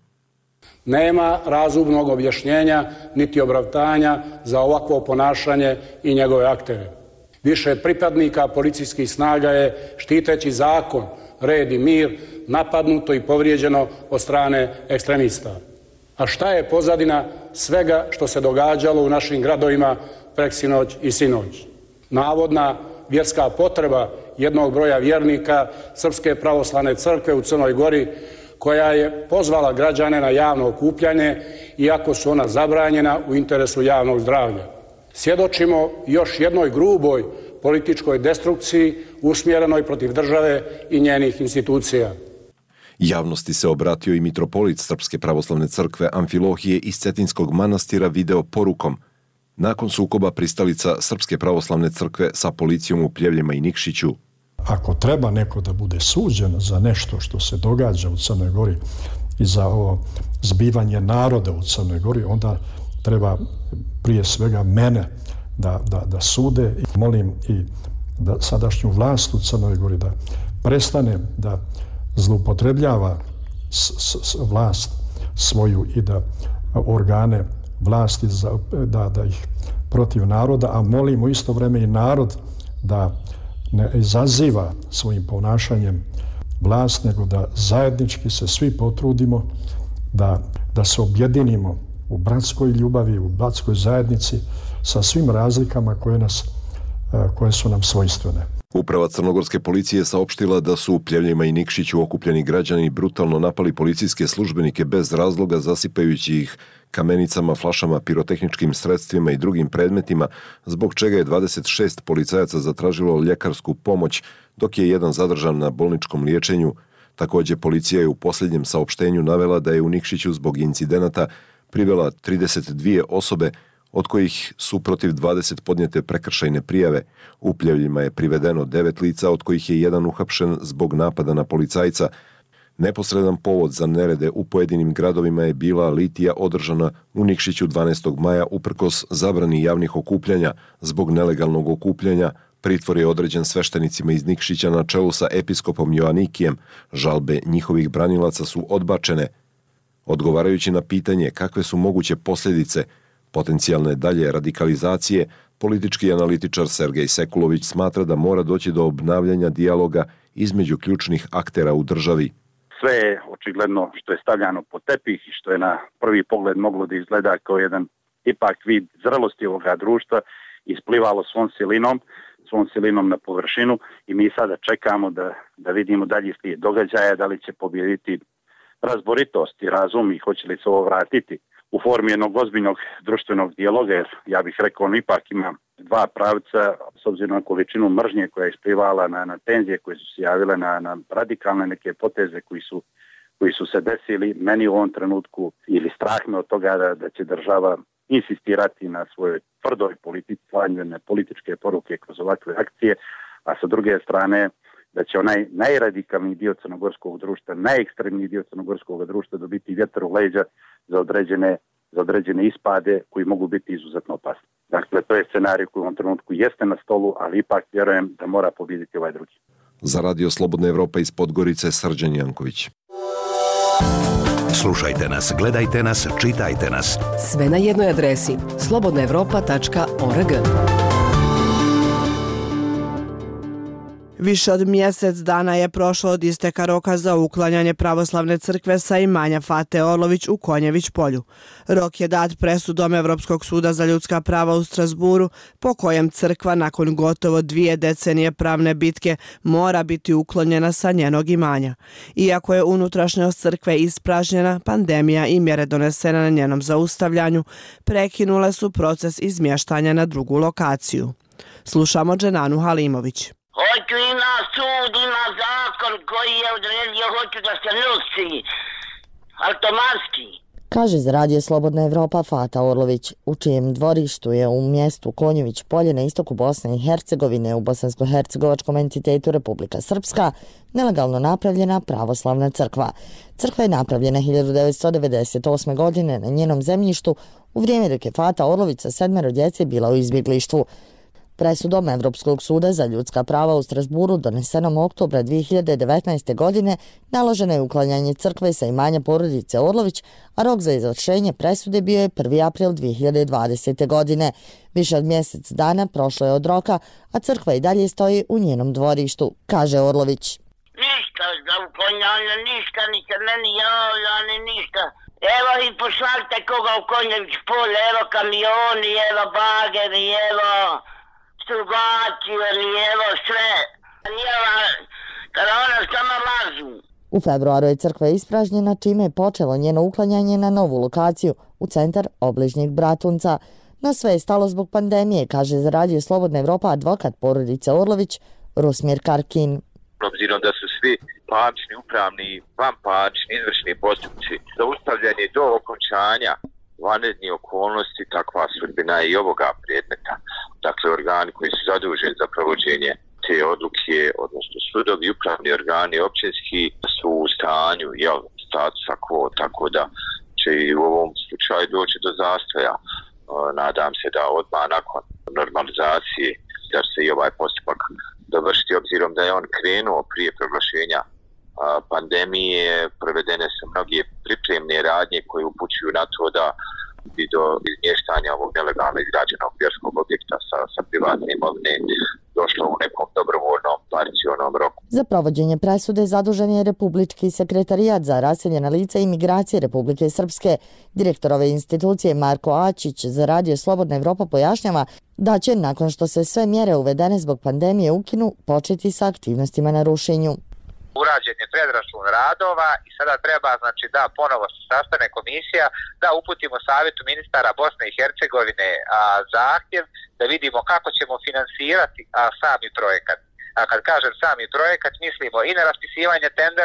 Nema razumnog objašnjenja niti opravdanja za ovakvo ponašanje i njegove aktere. Više pripadnika policijskih snaga je, štiteći zakon, red i mir, napadnuto i povrijeđeno od strane ekstremista. A šta je pozadina svega što se događalo u našim gradovima preksinoć i sinoć? Navodna vjerska potreba jednog broja vjernika Srpske pravoslavne crkve u Crnoj Gori, koja je pozvala građane na javno okupljanje, iako su ona zabranjena u interesu javnog zdravlja. Svjedočimo još jednoj gruboj političkoj destrukciji usmjerenoj protiv države i njenih institucija. Javnosti se obratio i mitropolit Srpske pravoslavne crkve Amfilohije iz Cetinskog manastira video porukom. Nakon sukoba pristalica Srpske pravoslavne crkve sa policijom u Pljevljima i Nikšiću. Ako treba neko da bude suđen za nešto što se događa u Crnoj Gori i za ovo zbivanje naroda u Crnoj Gori, onda treba prije svega mene da sude. I molim i da sadašnju vlast u Crnoj Gori da prestane da zloupotrebljava vlast svoju i da organe vlasti da ih protiv naroda, a molimo isto vrijeme i narod da ne izaziva svojim ponašanjem vlast, nego da zajednički se svi potrudimo da se objedinimo u bratskoj ljubavi, u bratskoj zajednici sa svim razlikama koje su nam svojstvene. Uprava crnogorske policije saopštila da su u Pljevljima i Nikšiću okupljeni građani brutalno napali policijske službenike bez razloga, zasipajući ih kamenicama, flašama, pirotehničkim sredstvima i drugim predmetima, zbog čega je 26 policajaca zatražilo ljekarsku pomoć, dok je jedan zadržan na bolničkom liječenju. Također, policija je u posljednjem saopštenju navela da je u Nikšiću zbog incidenata privela 32 osobe, od kojih su protiv 20 podnijete prekršajne prijave. U Pljevljima je privedeno 9 lica, od kojih je jedan uhapšen zbog napada na policajca. Neposredan povod za nerede u pojedinim gradovima je bila litija održana u Nikšiću 12. maja uprkos zabrani javnih okupljanja. Zbog nelegalnog okupljanja pritvor je određen sveštenicima iz Nikšića na čelu sa episkopom Joanikijem. Žalbe njihovih branilaca su odbačene. Odgovarajući na pitanje kakve su moguće posljedice potencijalne dalje radikalizacije, politički analitičar Sergej Sekulović smatra da mora doći do obnavljanja dijaloga između ključnih aktera u državi. Sve je očigledno što je stavljano pod tepih i što je na prvi pogled moglo da izgleda kao jedan ipak vid zrelosti ovoga društva isplivalo svom silinom na površinu i mi sada čekamo da vidimo dalje slijed događaja, da li će pobijediti razboritost i razum i hoće li se ovo vratiti u formi jednog ozbiljnog društvenog dijaloga, jer ja bih rekao on ipak ima dva pravca s obzirom na količinu mržnje koja je isplivala na tenzije koje su se javile na radikalne neke poteze koji su se desili. Meni u ovom trenutku ili strah me od toga da će država insistirati na svojoj tvrdoj političke poruke kroz ovakve akcije, a sa druge strane da će onaj najradikalniji dio crnogorskog društva, najekstremniji dio crnogorskog društva dobiti vjetar u leđa za određene ispade koji mogu biti izuzetno opasni. Dakle, to je scenarij koji u ovom trenutku jeste na stolu, ali ipak vjerujem da mora pobijediti ovaj drugi. Za Radio Slobodna Evropa iz Podgorice, Srđan Janković. Slušajte nas, gledajte nas, čitajte nas. Sve na jednoj adresi slobodnaevropa.org. Više od mjesec dana je prošlo od isteka roka za uklanjanje pravoslavne crkve sa imanja Fate Orlović u Konjević polju. Rok je dat presudom Evropskog suda za ljudska prava u Strasburu, po kojem crkva nakon gotovo 2 decenije pravne bitke mora biti uklonjena sa njenog imanja. Iako je unutrašnjost crkve ispražnjena, pandemija i mjere donesene na njenom zaustavljanju prekinule su proces izmještanja na drugu lokaciju. Slušamo Dženanu Halimović. Hoću ima sud, ima zakon koji je odredio, hoću da se nosi. Automatski. Kaže za Radio Slobodna Evropa Fata Orlović, u čijem dvorištu je u mjestu Konjević polje na istoku Bosne i Hercegovine u bosansko-hercegovačkom entitetu Republika Srpska nelegalno napravljena pravoslavna crkva. Crkva je napravljena 1998. godine na njenom zemljištu u vrijeme dok je Fata Orlović sa 7 djece bila u izbjeglištvu. Presudom Evropskog suda za ljudska prava u Strasburu donesenom oktobra 2019. godine naloženo je uklanjanje crkve sa imanja porodice Orlović, a rok za izvršenje presude bio je 1. april 2020. godine. Više od mjesec dana prošlo je od roka, a crkva i dalje stoji u njenom dvorištu, kaže Orlović. Ništa za uklanjanje, ništa, ni se meni javlja, ni ništa. Evo i pošaljte koga u Konjević polje, evo kamioni, evo bageri, evo strugači, evo sve. Kada ona sama lažu. U februaru je crkva ispražnjena, čime je počelo njeno uklanjanje na novu lokaciju u centar obližnjeg Bratunca. No sve je stalo zbog pandemije, kaže za Radio Slobodna Evropa advokat porodice Orlović Rusmir Karkin. Obzirom da su svi parnični, upravni, vanparnični, izvršni postupci zaustavljeni do okončanja vanrednih okolnosti, takva sudbina i ovoga predmeta. Dakle, organi koji su zaduženi za provođenje te odluke, odnosno sudovi, upravni organi, općinski, su u stanju statusa quo, tako da će i u ovom slučaju doći do zastoja. Nadam se da odmah nakon normalizacije da će se i ovaj postupak dovršiti, obzirom da je on krenuo prije proglašenja pandemije, provedene su mnoge pripremne radnje koje upućuju na to da bi do izmještanja ovog nelegalno izgrađenog vjerskog objekta sa privatne imovine došlo u nekom dobrovoljnom parcijalnom roku. Za provođenje presude zadužen je Republički sekretarijat za raseljena lica i migracije Republike Srpske. Direktor ove institucije Marko Ačić za Radio Slobodna Evropa pojašnjava da će, nakon što se sve mjere uvedene zbog pandemije ukinu, početi sa aktivnostima na rušenju. Urađen je predračun radova i sada treba da ponovo se sastane komisija da uputimo Savjetu ministara Bosne i Hercegovine zahtjev da vidimo kako ćemo finansirati sami projekat. A kad kažem sami projekat, mislimo i na raspisivanje tendera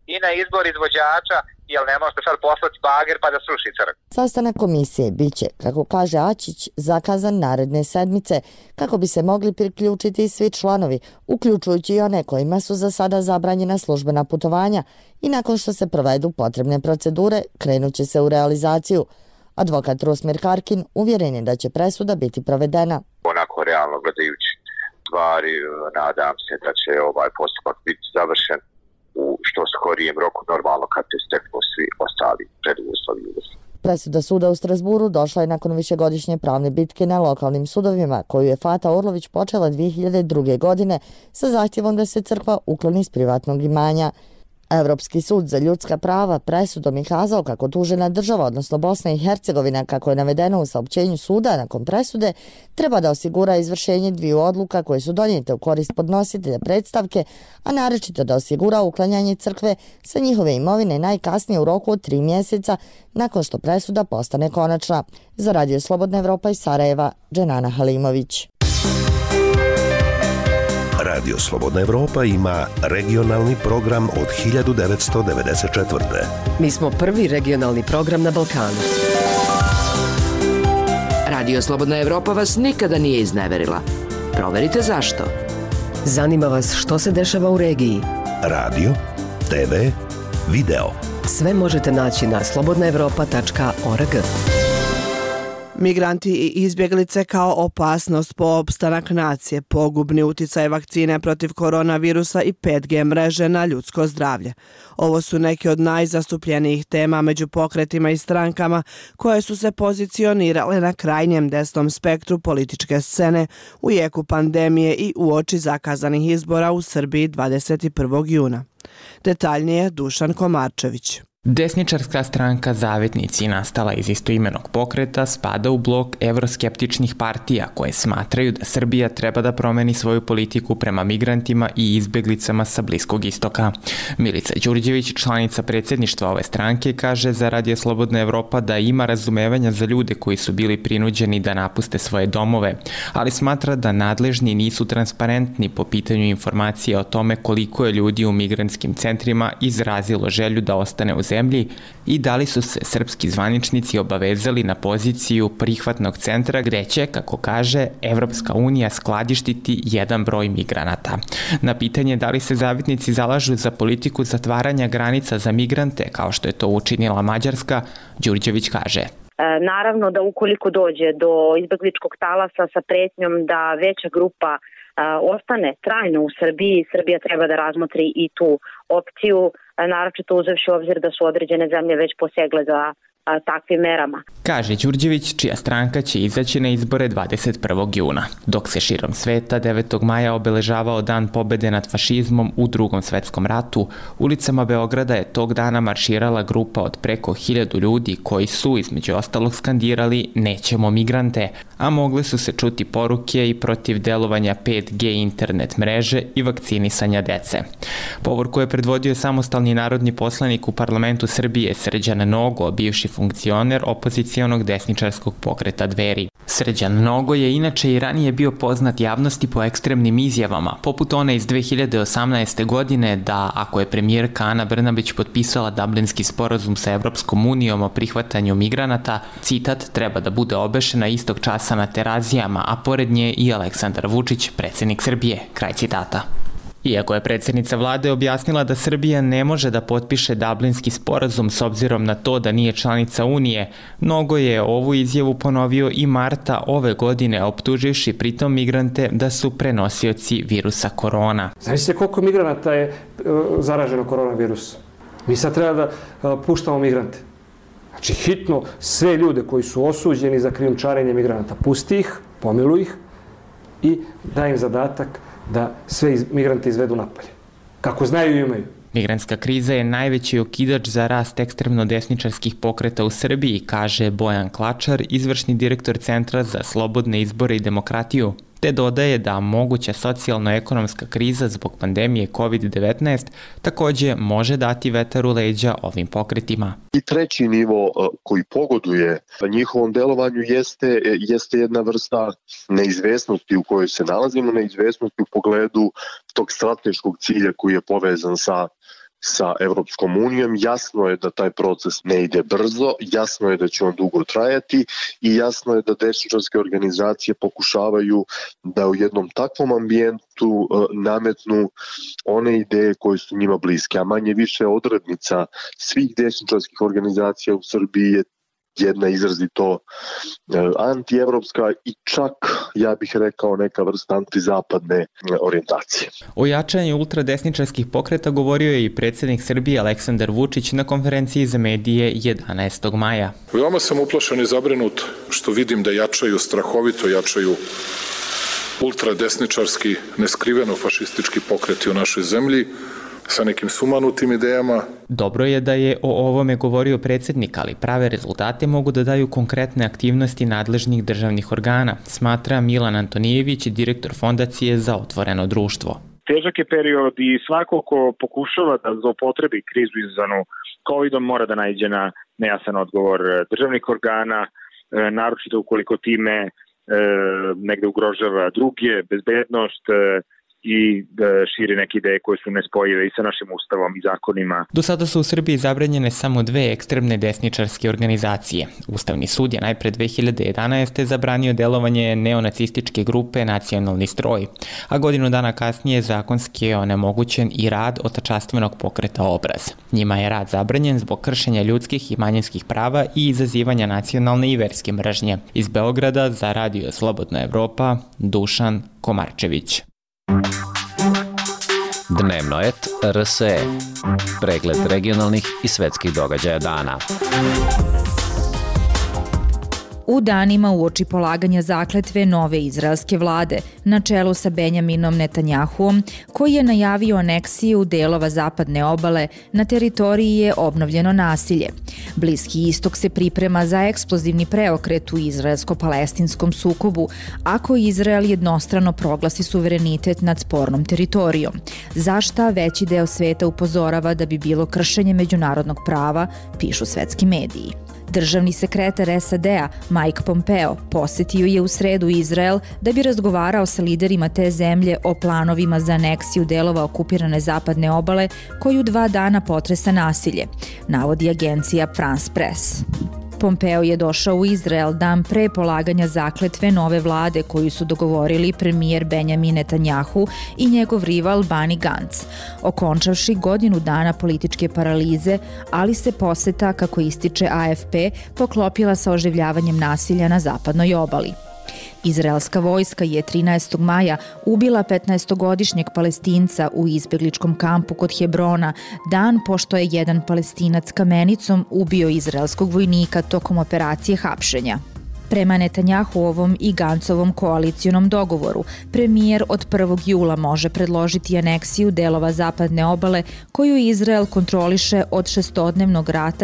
i na izbor izvođača, jer ne možete sad poslati bager pa da sruši crkvu. Sastanak komisije biće, kako kaže Ačić, zakazan naredne sedmice kako bi se mogli priključiti svi članovi, uključujući i one kojima su za sada zabranjena službena putovanja i nakon što se provedu potrebne procedure krenut će se u realizaciju. Advokat Rusmir Karkin uvjeren je da će presuda biti provedena. Onako realno gledajući stvari, nadam se da će ovaj postupak biti završen u što skorijem roku, normalno kad se steknu svi ostali preduslovi. Presuda suda u Strasburu došla je nakon višegodišnje pravne bitke na lokalnim sudovima, koju je Fata Orlović počela 2002. godine sa zahtjevom da se crkva ukloni iz privatnog imanja. Evropski sud za ljudska prava presudom je kazao kako tužena država, odnosno Bosna i Hercegovina, kako je navedeno u saopćenju suda nakon presude, treba da osigura izvršenje dviju odluka koje su donijete u korist podnositelja predstavke, a naročito da osigura uklanjanje crkve sa njihove imovine najkasnije u roku od 3 mjeseca nakon što presuda postane konačna. Za Radio Slobodna Evropa iz Sarajeva, Dženana Halimović. Radio Slobodna Evropa ima regionalni program od 1994. Mi smo prvi regionalni program na Balkanu. Radio Slobodna Evropa vas nikada nije izneverila. Proverite zašto. Zanima vas što se dešava u regiji. Radio, TV, video. Sve možete naći na slobodnaevropa.org. Migranti i izbjeglice kao opasnost po opstanak nacije, pogubni uticaj vakcine protiv koronavirusa i 5G mreže na ljudsko zdravlje. Ovo su neke od najzastupljenijih tema među pokretima i strankama koje su se pozicionirale na krajnjem desnom spektru političke scene u jeku pandemije i uoči zakazanih izbora u Srbiji 21. juna. Detaljnije Dušan Komarčević. Desničarska stranka Zavetnici, nastala iz istoimenog pokreta, spada u blok evroskeptičnih partija koje smatraju da Srbija treba da promeni svoju politiku prema migrantima i izbjeglicama sa Bliskog istoka. Milica Đurđević, članica predsjedništva ove stranke, kaže za Radio Slobodna Evropa da ima razumevanja za ljude koji su bili prinuđeni da napuste svoje domove, ali smatra da nadležni nisu transparentni po pitanju informacije o tome koliko je ljudi u migrantskim centrima izrazilo želju da ostane u zemlji i da li su se srpski zvaničnici obavezali na poziciju prihvatnog centra gde će, kako kaže, Evropska unija skladištiti jedan broj migranata. Na pitanje da li se Zavetnici zalažu za politiku zatvaranja granica za migrante, kao što je to učinila Mađarska, Đurđević kaže. Naravno da ukoliko dođe do izbegličkog talasa sa pretnjom da veća grupa ostane trajno u Srbiji, Srbija treba da razmotri i tu opciju, naročito uzevši u obzir da su određene zemlje već posegle za takvim merama. Kaže Đurđević, čija stranka će izaći na izbore 21. juna. Dok se širom sveta 9. maja obeležavao Dan pobede nad fašizmom u Drugom svetskom ratu, ulicama Beograda je tog dana marširala grupa od preko 1000 ljudi koji su, između ostalog, skandirali "Nećemo migrante", a mogle su se čuti poruke i protiv delovanja 5G internet mreže i vakcinisanja dece. Povorku je predvodio samostalni narodni poslanik u parlamentu Srbije Srđan Nogo, bivši funkcioner opozicijonog desničarskog pokreta Dveri. Srđan Nogo je inače i ranije bio poznat javnosti po ekstremnim izjavama, poput one iz 2018. godine da ako je premijerka Ana Brnabić potpisala Dublinski sporazum sa Evropskom unijom o prihvatanju migranata, citat, treba da bude obešena istog časa na Terazijama, a pored nje i Aleksandar Vučić, predsjednik Srbije, kraj citata. Iako je predsjednica vlade objasnila da Srbija ne može da potpiše Dublinski sporazum s obzirom na to da nije članica Unije, Nogo je ovu izjavu ponovio i marta ove godine, optuživši pritom migrante da su prenosioci virusa korona. Znači koliko migranata je zaraženo koronavirusom? Mi sad treba da puštamo migrante. Znači hitno sve ljude koji su osuđeni za krijumčarenje migranata, pusti ih, pomiluj ih i daj im zadatak da sve migrante izvedu napolje. Kako znaju i imaju. Migrantska kriza je najveći okidač za rast ekstremno desničarskih pokreta u Srbiji, kaže Bojan Klačar, izvršni direktor Centra za slobodne izbore i demokratiju, te dodaje da moguća socijalno-ekonomska kriza zbog pandemije COVID-19 također može dati vetar u leđa ovim pokretima. I treći nivo koji pogoduje njihovom delovanju jeste jedna vrsta neizvesnosti u kojoj se nalazimo, neizvesnosti u pogledu tog strateškog cilja koji je povezan sa sa Evropskom unijom. Jasno je da taj proces ne ide brzo, jasno je da će on dugo trajati i jasno je da desničarske organizacije pokušavaju da u jednom takvom ambijentu nametnu one ideje koje su njima bliske, a manje više odrednica svih desničarskih organizacija u Srbiji je jedna izrazito antievropska i čak, ja bih rekao, neka vrsta antizapadne orijentacije. O jačanju ultradesničarskih pokreta govorio je i predsjednik Srbije Aleksandar Vučić na konferenciji za medije 11. maja. Veoma sam uplašen i zabrinut što vidim da strahovito jačaju ultradesničarski, neskriveno fašistički pokreti u našoj zemlji, sa nekim sumanutim idejama. Dobro je da je o ovome govorio predsjednik, ali prave rezultate mogu da daju konkretne aktivnosti nadležnih državnih organa, smatra Milan Antonijević, direktor Fondacije za otvoreno društvo. Težak je period i svako ko pokušava da zloupotrebi krizu izazvanu COVID-om mora da naiđe na nejasan odgovor državnih organa, naročito ukoliko time negde ugrožava druge, bezbednost, i širi neke ideje koje su nespojive i sa našim ustavom i zakonima. Do sada su u Srbiji zabranjene samo 2 ekstremne desničarske organizacije. Ustavni sud je najpre 2011. zabranio delovanje neonacističke grupe Nacionalni stroj, a godinu dana kasnije zakonski je onemogućen i rad otačastvenog pokreta Obraz. Njima je rad zabranjen zbog kršenja ljudskih i manjinskih prava i izazivanja nacionalne i verske mržnje. Iz Beograda za Radio Slobodna Evropa, Dušan Komarčević. Dnevnoet RSE. Pregled regionalnih i svetskih događaja dana. U danima uoči polaganja zakletve nove izraelske vlade, na čelu sa Benjaminom Netanjahuom, koji je najavio aneksiju delova zapadne obale, na teritoriji je obnovljeno nasilje. Bliski istok se priprema za eksplozivni preokret u izraelsko-palestinskom sukobu, ako Izrael jednostrano proglasi suverenitet nad spornom teritorijom. Za šta veći deo sveta upozorava da bi bilo kršenje međunarodnog prava, pišu svetski mediji. Državni sekretar SAD-a Mike Pompeo posetio je u sredu Izrael da bi razgovarao sa liderima te zemlje o planovima za aneksiju delova okupirane zapadne obale koju 2 dana potresa nasilje, navodi agencija France Press. Pompeo je došao u Izrael dan pre polaganja zakletve nove vlade koju su dogovorili premijer Benjamin Netanjahu i njegov rival Benny Gantz, okončavši godinu dana političke paralize, ali se poseta, kako ističe AFP, poklopila sa oživljavanjem nasilja na zapadnoj obali. Izraelska vojska je 13. maja ubila 15-godišnjeg Palestinca u izbegličkom kampu kod Hebrona, dan pošto je jedan Palestinac kamenicom ubio izraelskog vojnika tokom operacije hapšenja. Prema Netanjahuovom i Gancovom koalicijonom dogovoru, premijer od 1. jula može predložiti aneksiju delova zapadne obale koju Izrael kontroliše od šestodnevnog rata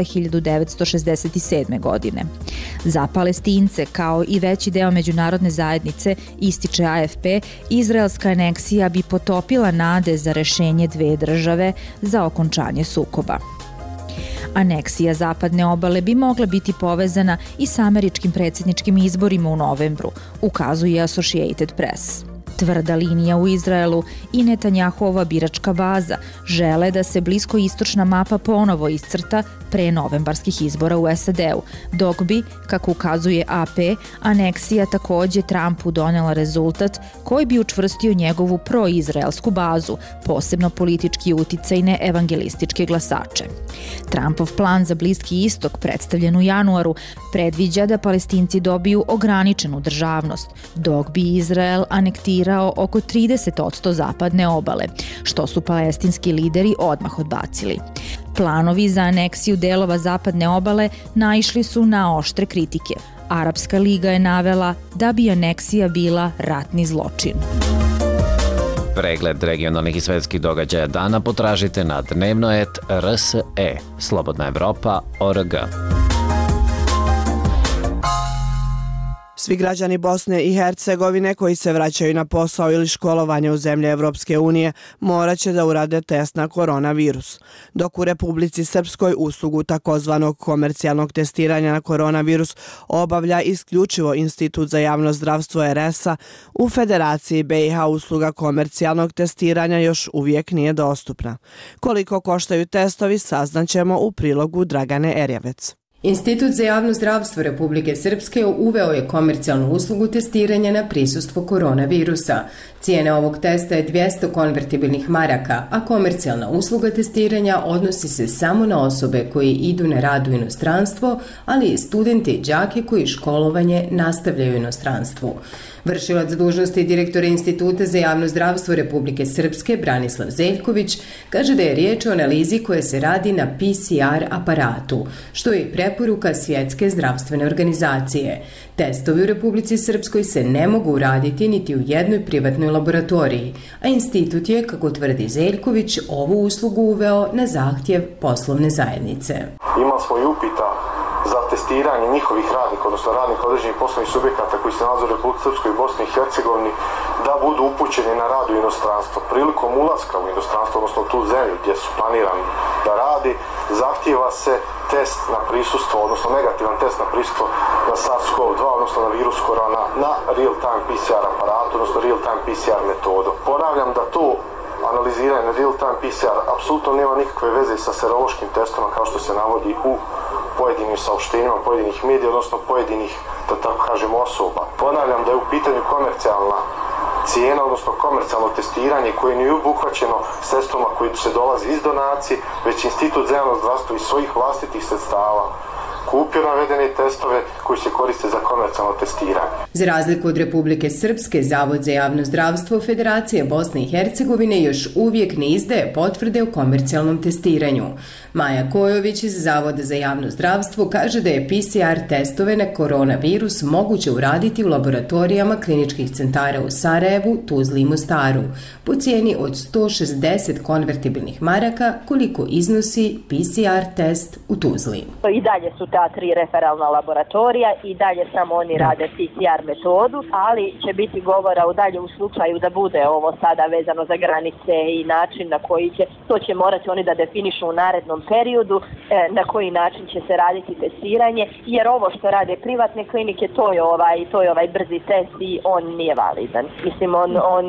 1967. godine. Za Palestince, kao i veći deo međunarodne zajednice, ističe AFP, izraelska aneksija bi potopila nade za rešenje 2 države za okončanje sukoba. Aneksija zapadne obale bi mogla biti povezana i sa američkim predsjedničkim izborima u novembru, ukazuje Associated Press. Tvrda linija u Izraelu i Netanjahuova biračka baza žele da se bliskoistočna mapa ponovo iscrta pre novembarskih izbora u SAD-u, dok bi, kako ukazuje AP, aneksija takođe Trumpu donela rezultat koji bi učvrstio njegovu proizraelsku bazu, posebno politički uticajne evangelističke glasače. Trumpov plan za Bliski istok, predstavljen u januaru, predviđa da Palestinci dobiju ograničenu državnost, dok bi Izrael anektirao oko 30% zapadne obale, što su palestinski lideri odmah odbacili. Planovi za aneksiju delova zapadne obale naišli su na oštre kritike. Arapska liga je navela da bi aneksija bila ratni zločin. Pregled regionalnih i svetskih događaja dana potražite na Dnevnoet RSE, Slobodna Evropa.org. Svi građani Bosne i Hercegovine koji se vraćaju na posao ili školovanje u zemlje Evropske unije morat će da urade test na koronavirus. Dok u Republici Srpskoj uslugu takozvanog komercijalnog testiranja na koronavirus obavlja isključivo Institut za javno zdravstvo RS-a, u Federaciji BiH usluga komercijalnog testiranja još uvijek nije dostupna. Koliko koštaju testovi saznaćemo u prilogu Dragane Erjavec. Institut za javno zdravstvo Republike Srpske uveo je komercijalnu uslugu testiranja na prisustvo koronavirusa. Cijena ovog testa je 200 konvertibilnih maraka, a komercijalna usluga testiranja odnosi se samo na osobe koji idu na rad u inostranstvo, ali i studente i đake koji školovanje nastavljaju u inostranstvu. Vršilac dužnosti direktora Instituta za javno zdravstvo Republike Srpske Branislav Zeljković kaže da je riječ o analizi koja se radi na PCR aparatu, što je preporuka Svjetske zdravstvene organizacije. Testovi u Republici Srpskoj se ne mogu uraditi niti u jednoj privatnoj laboratoriji, a institut je, kako tvrdi Zeljković, ovu uslugu uveo na zahtjev poslovne zajednice. Imali smo i upita za testiranje njihovih radnika, odnosno radnika određenih poslovnih subjekata koji se nalaze u Republici Srpskoj i Bosni i Hercegovini, da budu upućeni na rad u inostranstvo. Prilikom ulaska u inostranstvo, odnosno tu zemlju gdje su planirani da radi, zahtijeva se test na prisustvo, odnosno negativan test na prisustvo na SARS-CoV-2, odnosno na virus korona, na real-time PCR aparatu, odnosno real-time PCR metodu. Ponavljam da to analiziranje real-time PCR apsolutno nema nikakve veze sa serološkim testom, kao što se navodi u pojedinim saopštenjima pojedinih medija, odnosno pojedinih, da tako kažemo, osoba. Ponavljam da je u pitanju komercijalna cijena, odnosno komercijalno testiranje koje nije obuhvaćeno sredstvima koji se dolazi iz donacije, već Institut za javno zdravstvo iz svojih vlastitih sredstava kupio navedene testove koji se koriste za komercijalno testiranje. Za razliku od Republike Srpske, Zavod za javno zdravstvo Federacije Bosne i Hercegovine još uvijek ne izdaje potvrde o komercijalnom testiranju. Maja Kojović iz Zavoda za javno zdravstvo kaže da je PCR testove na koronavirus moguće uraditi u laboratorijama kliničkih centara u Sarajevu, Tuzli i Mostaru po cijeni od 160 konvertibilnih maraka, koliko iznosi PCR test u Tuzli. I dalje su ta 3 referalna laboratorija i dalje samo oni rade PCR metodu, ali će biti govora u dalje u slučaju da bude ovo sada vezano za granice i način na koji će, to će morati oni da definišu u narednom periodu, na koji način će se raditi testiranje, jer ovo što rade privatne klinike, to je ovaj brzi test i on nije validan. Mislim, on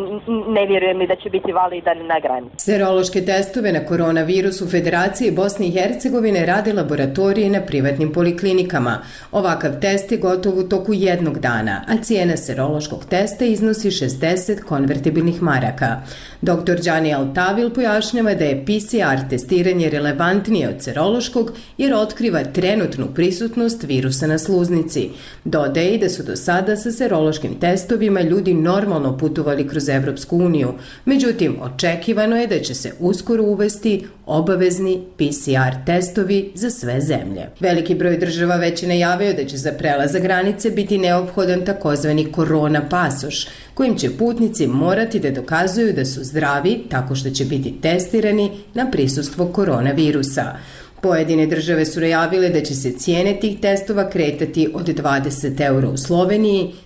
ne vjerujem ni da će biti validan na granici. Serološke testove na koronavirus u Federaciji Bosne i Hercegovine rade laboratorije na privatnim poliklinikama. Ovakav test je gotov u toku jednog dana, a cijena serološkog testa iznosi 60 konvertibilnih maraka. Dr. Đani Altavil pojašnjava da je PCR testiranje relevantnije od serološkog jer otkriva trenutnu prisutnost virusa na sluznici. Dodaje i da su do sada sa serološkim testovima ljudi normalno putovali kroz Evropsku uniju. Međutim, očekivano je da će se uskoro uvesti obavezni PCR testovi za sve zemlje. Veliki broj država već je najavio da će za prelazak granice biti neophodan takozvani korona pasoš, kojim će putnici morati da dokazuju da su zdravi tako što će biti testirani na prisustvo koronavirusa. Pojedine države su najavile da će se cijene tih testova kretati od 20 € u Sloveniji,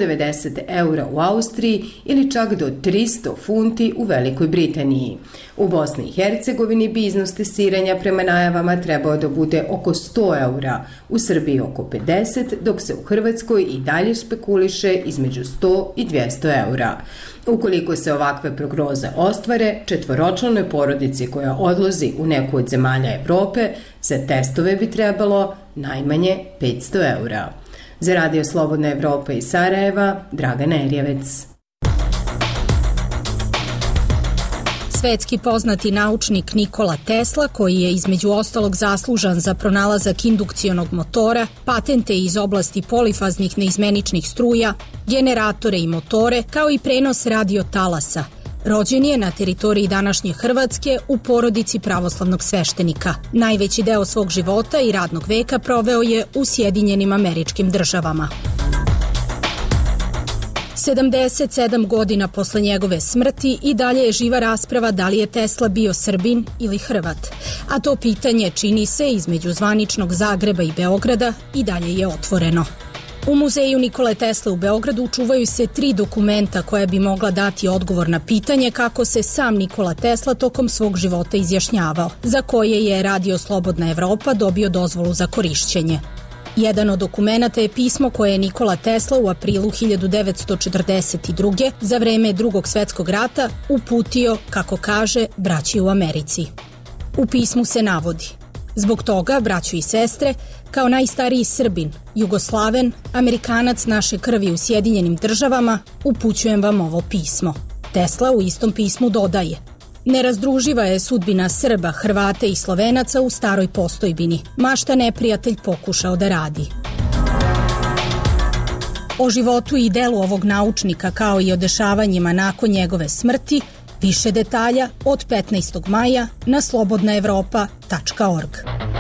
190 € u Austriji ili čak do 300 funti u Velikoj Britaniji. U Bosni i Hercegovini bi iznos testiranja prema najavama trebao da bude oko 100 €, u Srbiji oko 50, dok se u Hrvatskoj i dalje špekuliše između 100 i 200 €. Ukoliko se ovakve prognoze ostvare, četvoročlanoj porodici koja odlazi u neku od zemalja Evrope, za testove bi trebalo najmanje 500 €. Za Radio Slobodna Evropa iz Sarajeva, Dragana Erjavec. Svetski poznati naučnik Nikola Tesla, koji je između ostalog zaslužan za pronalazak indukcionog motora, patente iz oblasti polifaznih neizmeničnih struja, generatore i motore, kao i prenos radiotalasa, rođen je na teritoriji današnje Hrvatske u porodici pravoslavnog sveštenika. Najveći deo svog života i radnog veka proveo je u Sjedinjenim Američkim Državama. 77 godina posle njegove smrti i dalje je živa rasprava da li je Tesla bio Srbin ili Hrvat, a to pitanje čini se između zvaničnog Zagreba i Beograda i dalje je otvoreno. U muzeju Nikole Tesle u Beogradu čuvaju se 3 dokumenta koja bi mogla dati odgovor na pitanje kako se sam Nikola Tesla tokom svog života izjašnjavao, za koje je Radio Slobodna Evropa dobio dozvolu za korišćenje. Jedan od dokumenata je pismo koje je Nikola Tesla u aprilu 1942. za vreme Drugog svetskog rata uputio, kako kaže, braći u Americi. U pismu se navodi: zbog toga, braćo i sestre, kao najstariji Srbin, Jugoslaven, Amerikanac naše krvi u Sjedinjenim državama, upućujem vam ovo pismo. Tesla u istom pismu dodaje: nerazdruživa je sudbina Srba, Hrvata i Slovenaca u staroj postojbini, ma šta neprijatelj pokušao da radi. O životu i delu ovog naučnika, kao i o dešavanjima nakon njegove smrti, više detalja od 15. maja na slobodnaevropa.org.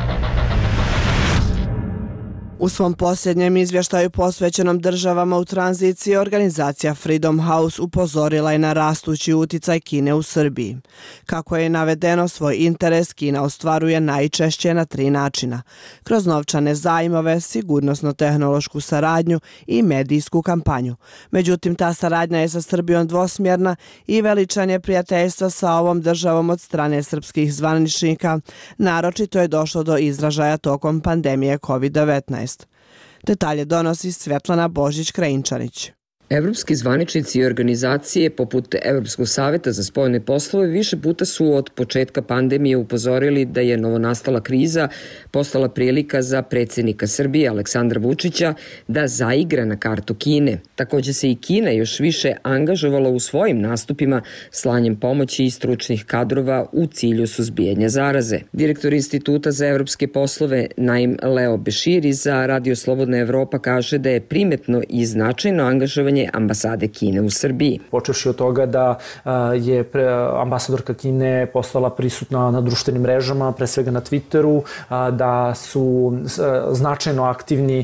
U svom posljednjem izvještaju posvećenom državama u tranziciji, organizacija Freedom House upozorila je na rastući uticaj Kine u Srbiji. Kako je navedeno, svoj interes Kina ostvaruje najčešće na 3 načina: kroz novčane zajmove, sigurnosno-tehnološku saradnju i medijsku kampanju. Međutim, ta saradnja je sa Srbijom dvosmjerna i veličanje prijateljstva sa ovom državom od strane srpskih zvaničnika naročito je došlo do izražaja tokom pandemije COVID-19. Detalje donosi Svetlana Božić-Krajinčanić. Evropski zvaničnici i organizacije poput Evropskog saveta za spoljne poslove više puta su od početka pandemije upozorili da je novonastala kriza postala prilika za predsjednika Srbije Aleksandra Vučića da zaigra na kartu Kine. Također se i Kina još više angažovala u svojim nastupima slanjem pomoći i stručnih kadrova u cilju suzbijanja zaraze. Direktor Instituta za evropske poslove Naim Leo Beširi za Radio Slobodna Evropa kaže da je primetno i značajno angažovanje ambasade Kine u Srbiji. Počevši od toga da je ambasadorka Kine postala prisutna na društvenim mrežama, pre svega na Twitteru, da su značajno aktivni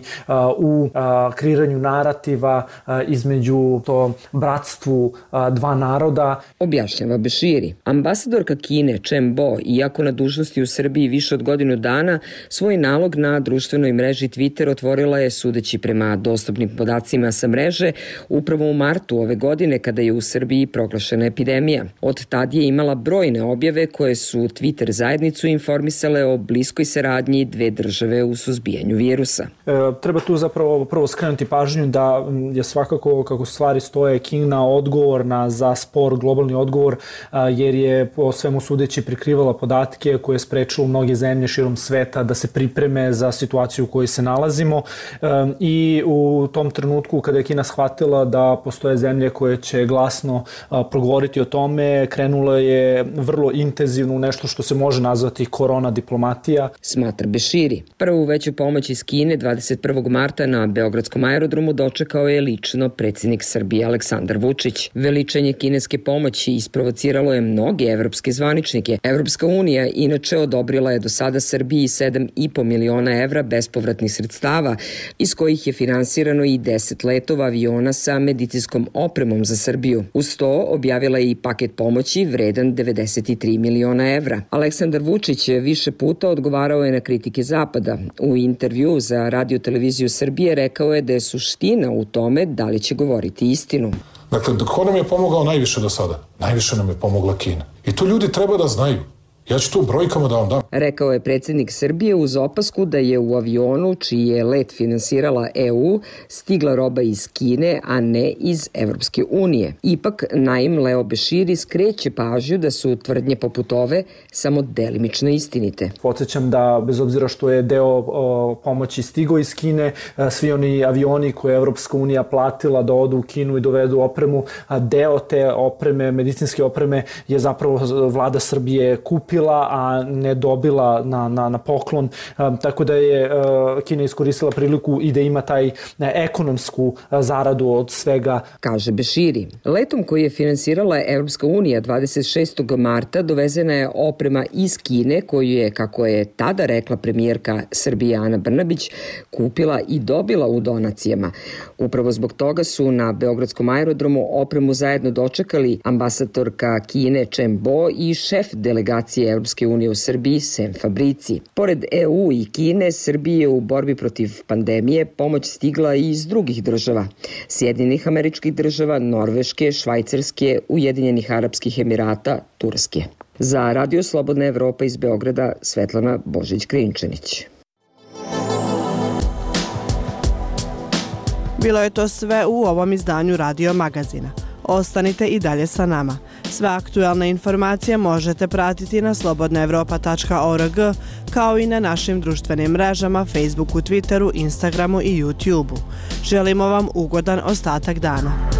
u kreiranju narativa između to bratstvu dva naroda. Objašnjava Beširi. Ambasadorka Kine Chen Bo, iako na dužnosti u Srbiji više od godinu dana, svoj nalog na društvenoj mreži Twitter otvorila je, sudeći prema dostupnim podacima sa mreže, upravo u martu ove godine kada je u Srbiji proglašena epidemija. Od tad je imala brojne objave koje su Twitter zajednicu informisale o bliskoj saradnji dve države u suzbijanju virusa. Treba tu zapravo prvo skrenuti pažnju da je svakako, kako stvari stoje, Kina odgovorna za spor globalni odgovor, jer je po svemu sudeći prikrivala podatke koje je sprečilo mnoge zemlje širom sveta da se pripreme za situaciju u kojoj se nalazimo, i u tom trenutku kada je Kina shvatila da postoje zemlje koje će glasno progovoriti o tome, krenula je vrlo intenzivno u nešto što se može nazvati korona diplomatija. Smatra Beširi. Prvu veću pomoć iz Kine 21. marta na Beogradskom aerodromu dočekao je lično predsjednik Srbije Aleksandar Vučić. Veličanje kineske pomoći isprovociralo je mnoge evropske zvaničnike. Evropska unija inače odobrila je do sada Srbiji 7,5 miliona evra bespovratnih sredstava, iz kojih je finansirano i 10 letova aviona sa medicinskom opremom za Srbiju. Uz to objavila je i paket pomoći vredan 93 miliona evra. Aleksandar Vučić više puta odgovarao je na kritike Zapada. U intervju za Radio televiziju Srbije rekao je da je suština u tome da li će govoriti istinu. Dakle, ko nam je pomogao najviše do sada? Najviše nam je pomogla Kina. I to ljudi treba da znaju. Ja ću to u brojkama da vam dam. Rekao je predsjednik Srbije uz opasku da je u avionu, čiji je let finansirala EU, stigla roba iz Kine, a ne iz Evropske unije. Ipak, Naim Leo Beširi skreće pažnju da su tvrdnje poput ove samo delimično istinite. Podsjećam da, bez obzira što je deo pomoći stigao iz Kine, svi oni avioni koje je Evropska unija platila da odu u Kinu i dovedu opremu, deo te opreme, medicinske opreme, je zapravo vlada Srbije kupila, a ne dobila na poklon, tako da je Kina iskoristila priliku i da ima taj ekonomsku zaradu od svega. Kaže Beširi. Letom koji je finansirala Evropska unija 26. marta dovezena je oprema iz Kine koju je, kako je tada rekla premijerka Srbije Ana Brnabić, kupila i dobila u donacijama. Upravo zbog toga su na Beogradskom aerodromu opremu zajedno dočekali ambasadorka Kine Chen Bo i šef delegacije misije Europske unije u Srbiji Sem Fabrici. Pored EU i Kine, Srbiji je u borbi protiv pandemije pomoć stigla i iz drugih država. Sjedinjenih Američkih Država, Norveške, Švajcarske, Ujedinjenih Arapskih Emirata, Turske. Za Radio Slobodna Evropa iz Beograda, Svetlana Božić-Krinčanić. Bilo je to sve u ovom izdanju Radio Magazina. Ostanite i dalje sa nama. Sve aktuelne informacije možete pratiti na slobodnaevropa.org, kao i na našim društvenim mrežama, Facebooku, Twitteru, Instagramu i YouTubeu. Želimo vam ugodan ostatak dana.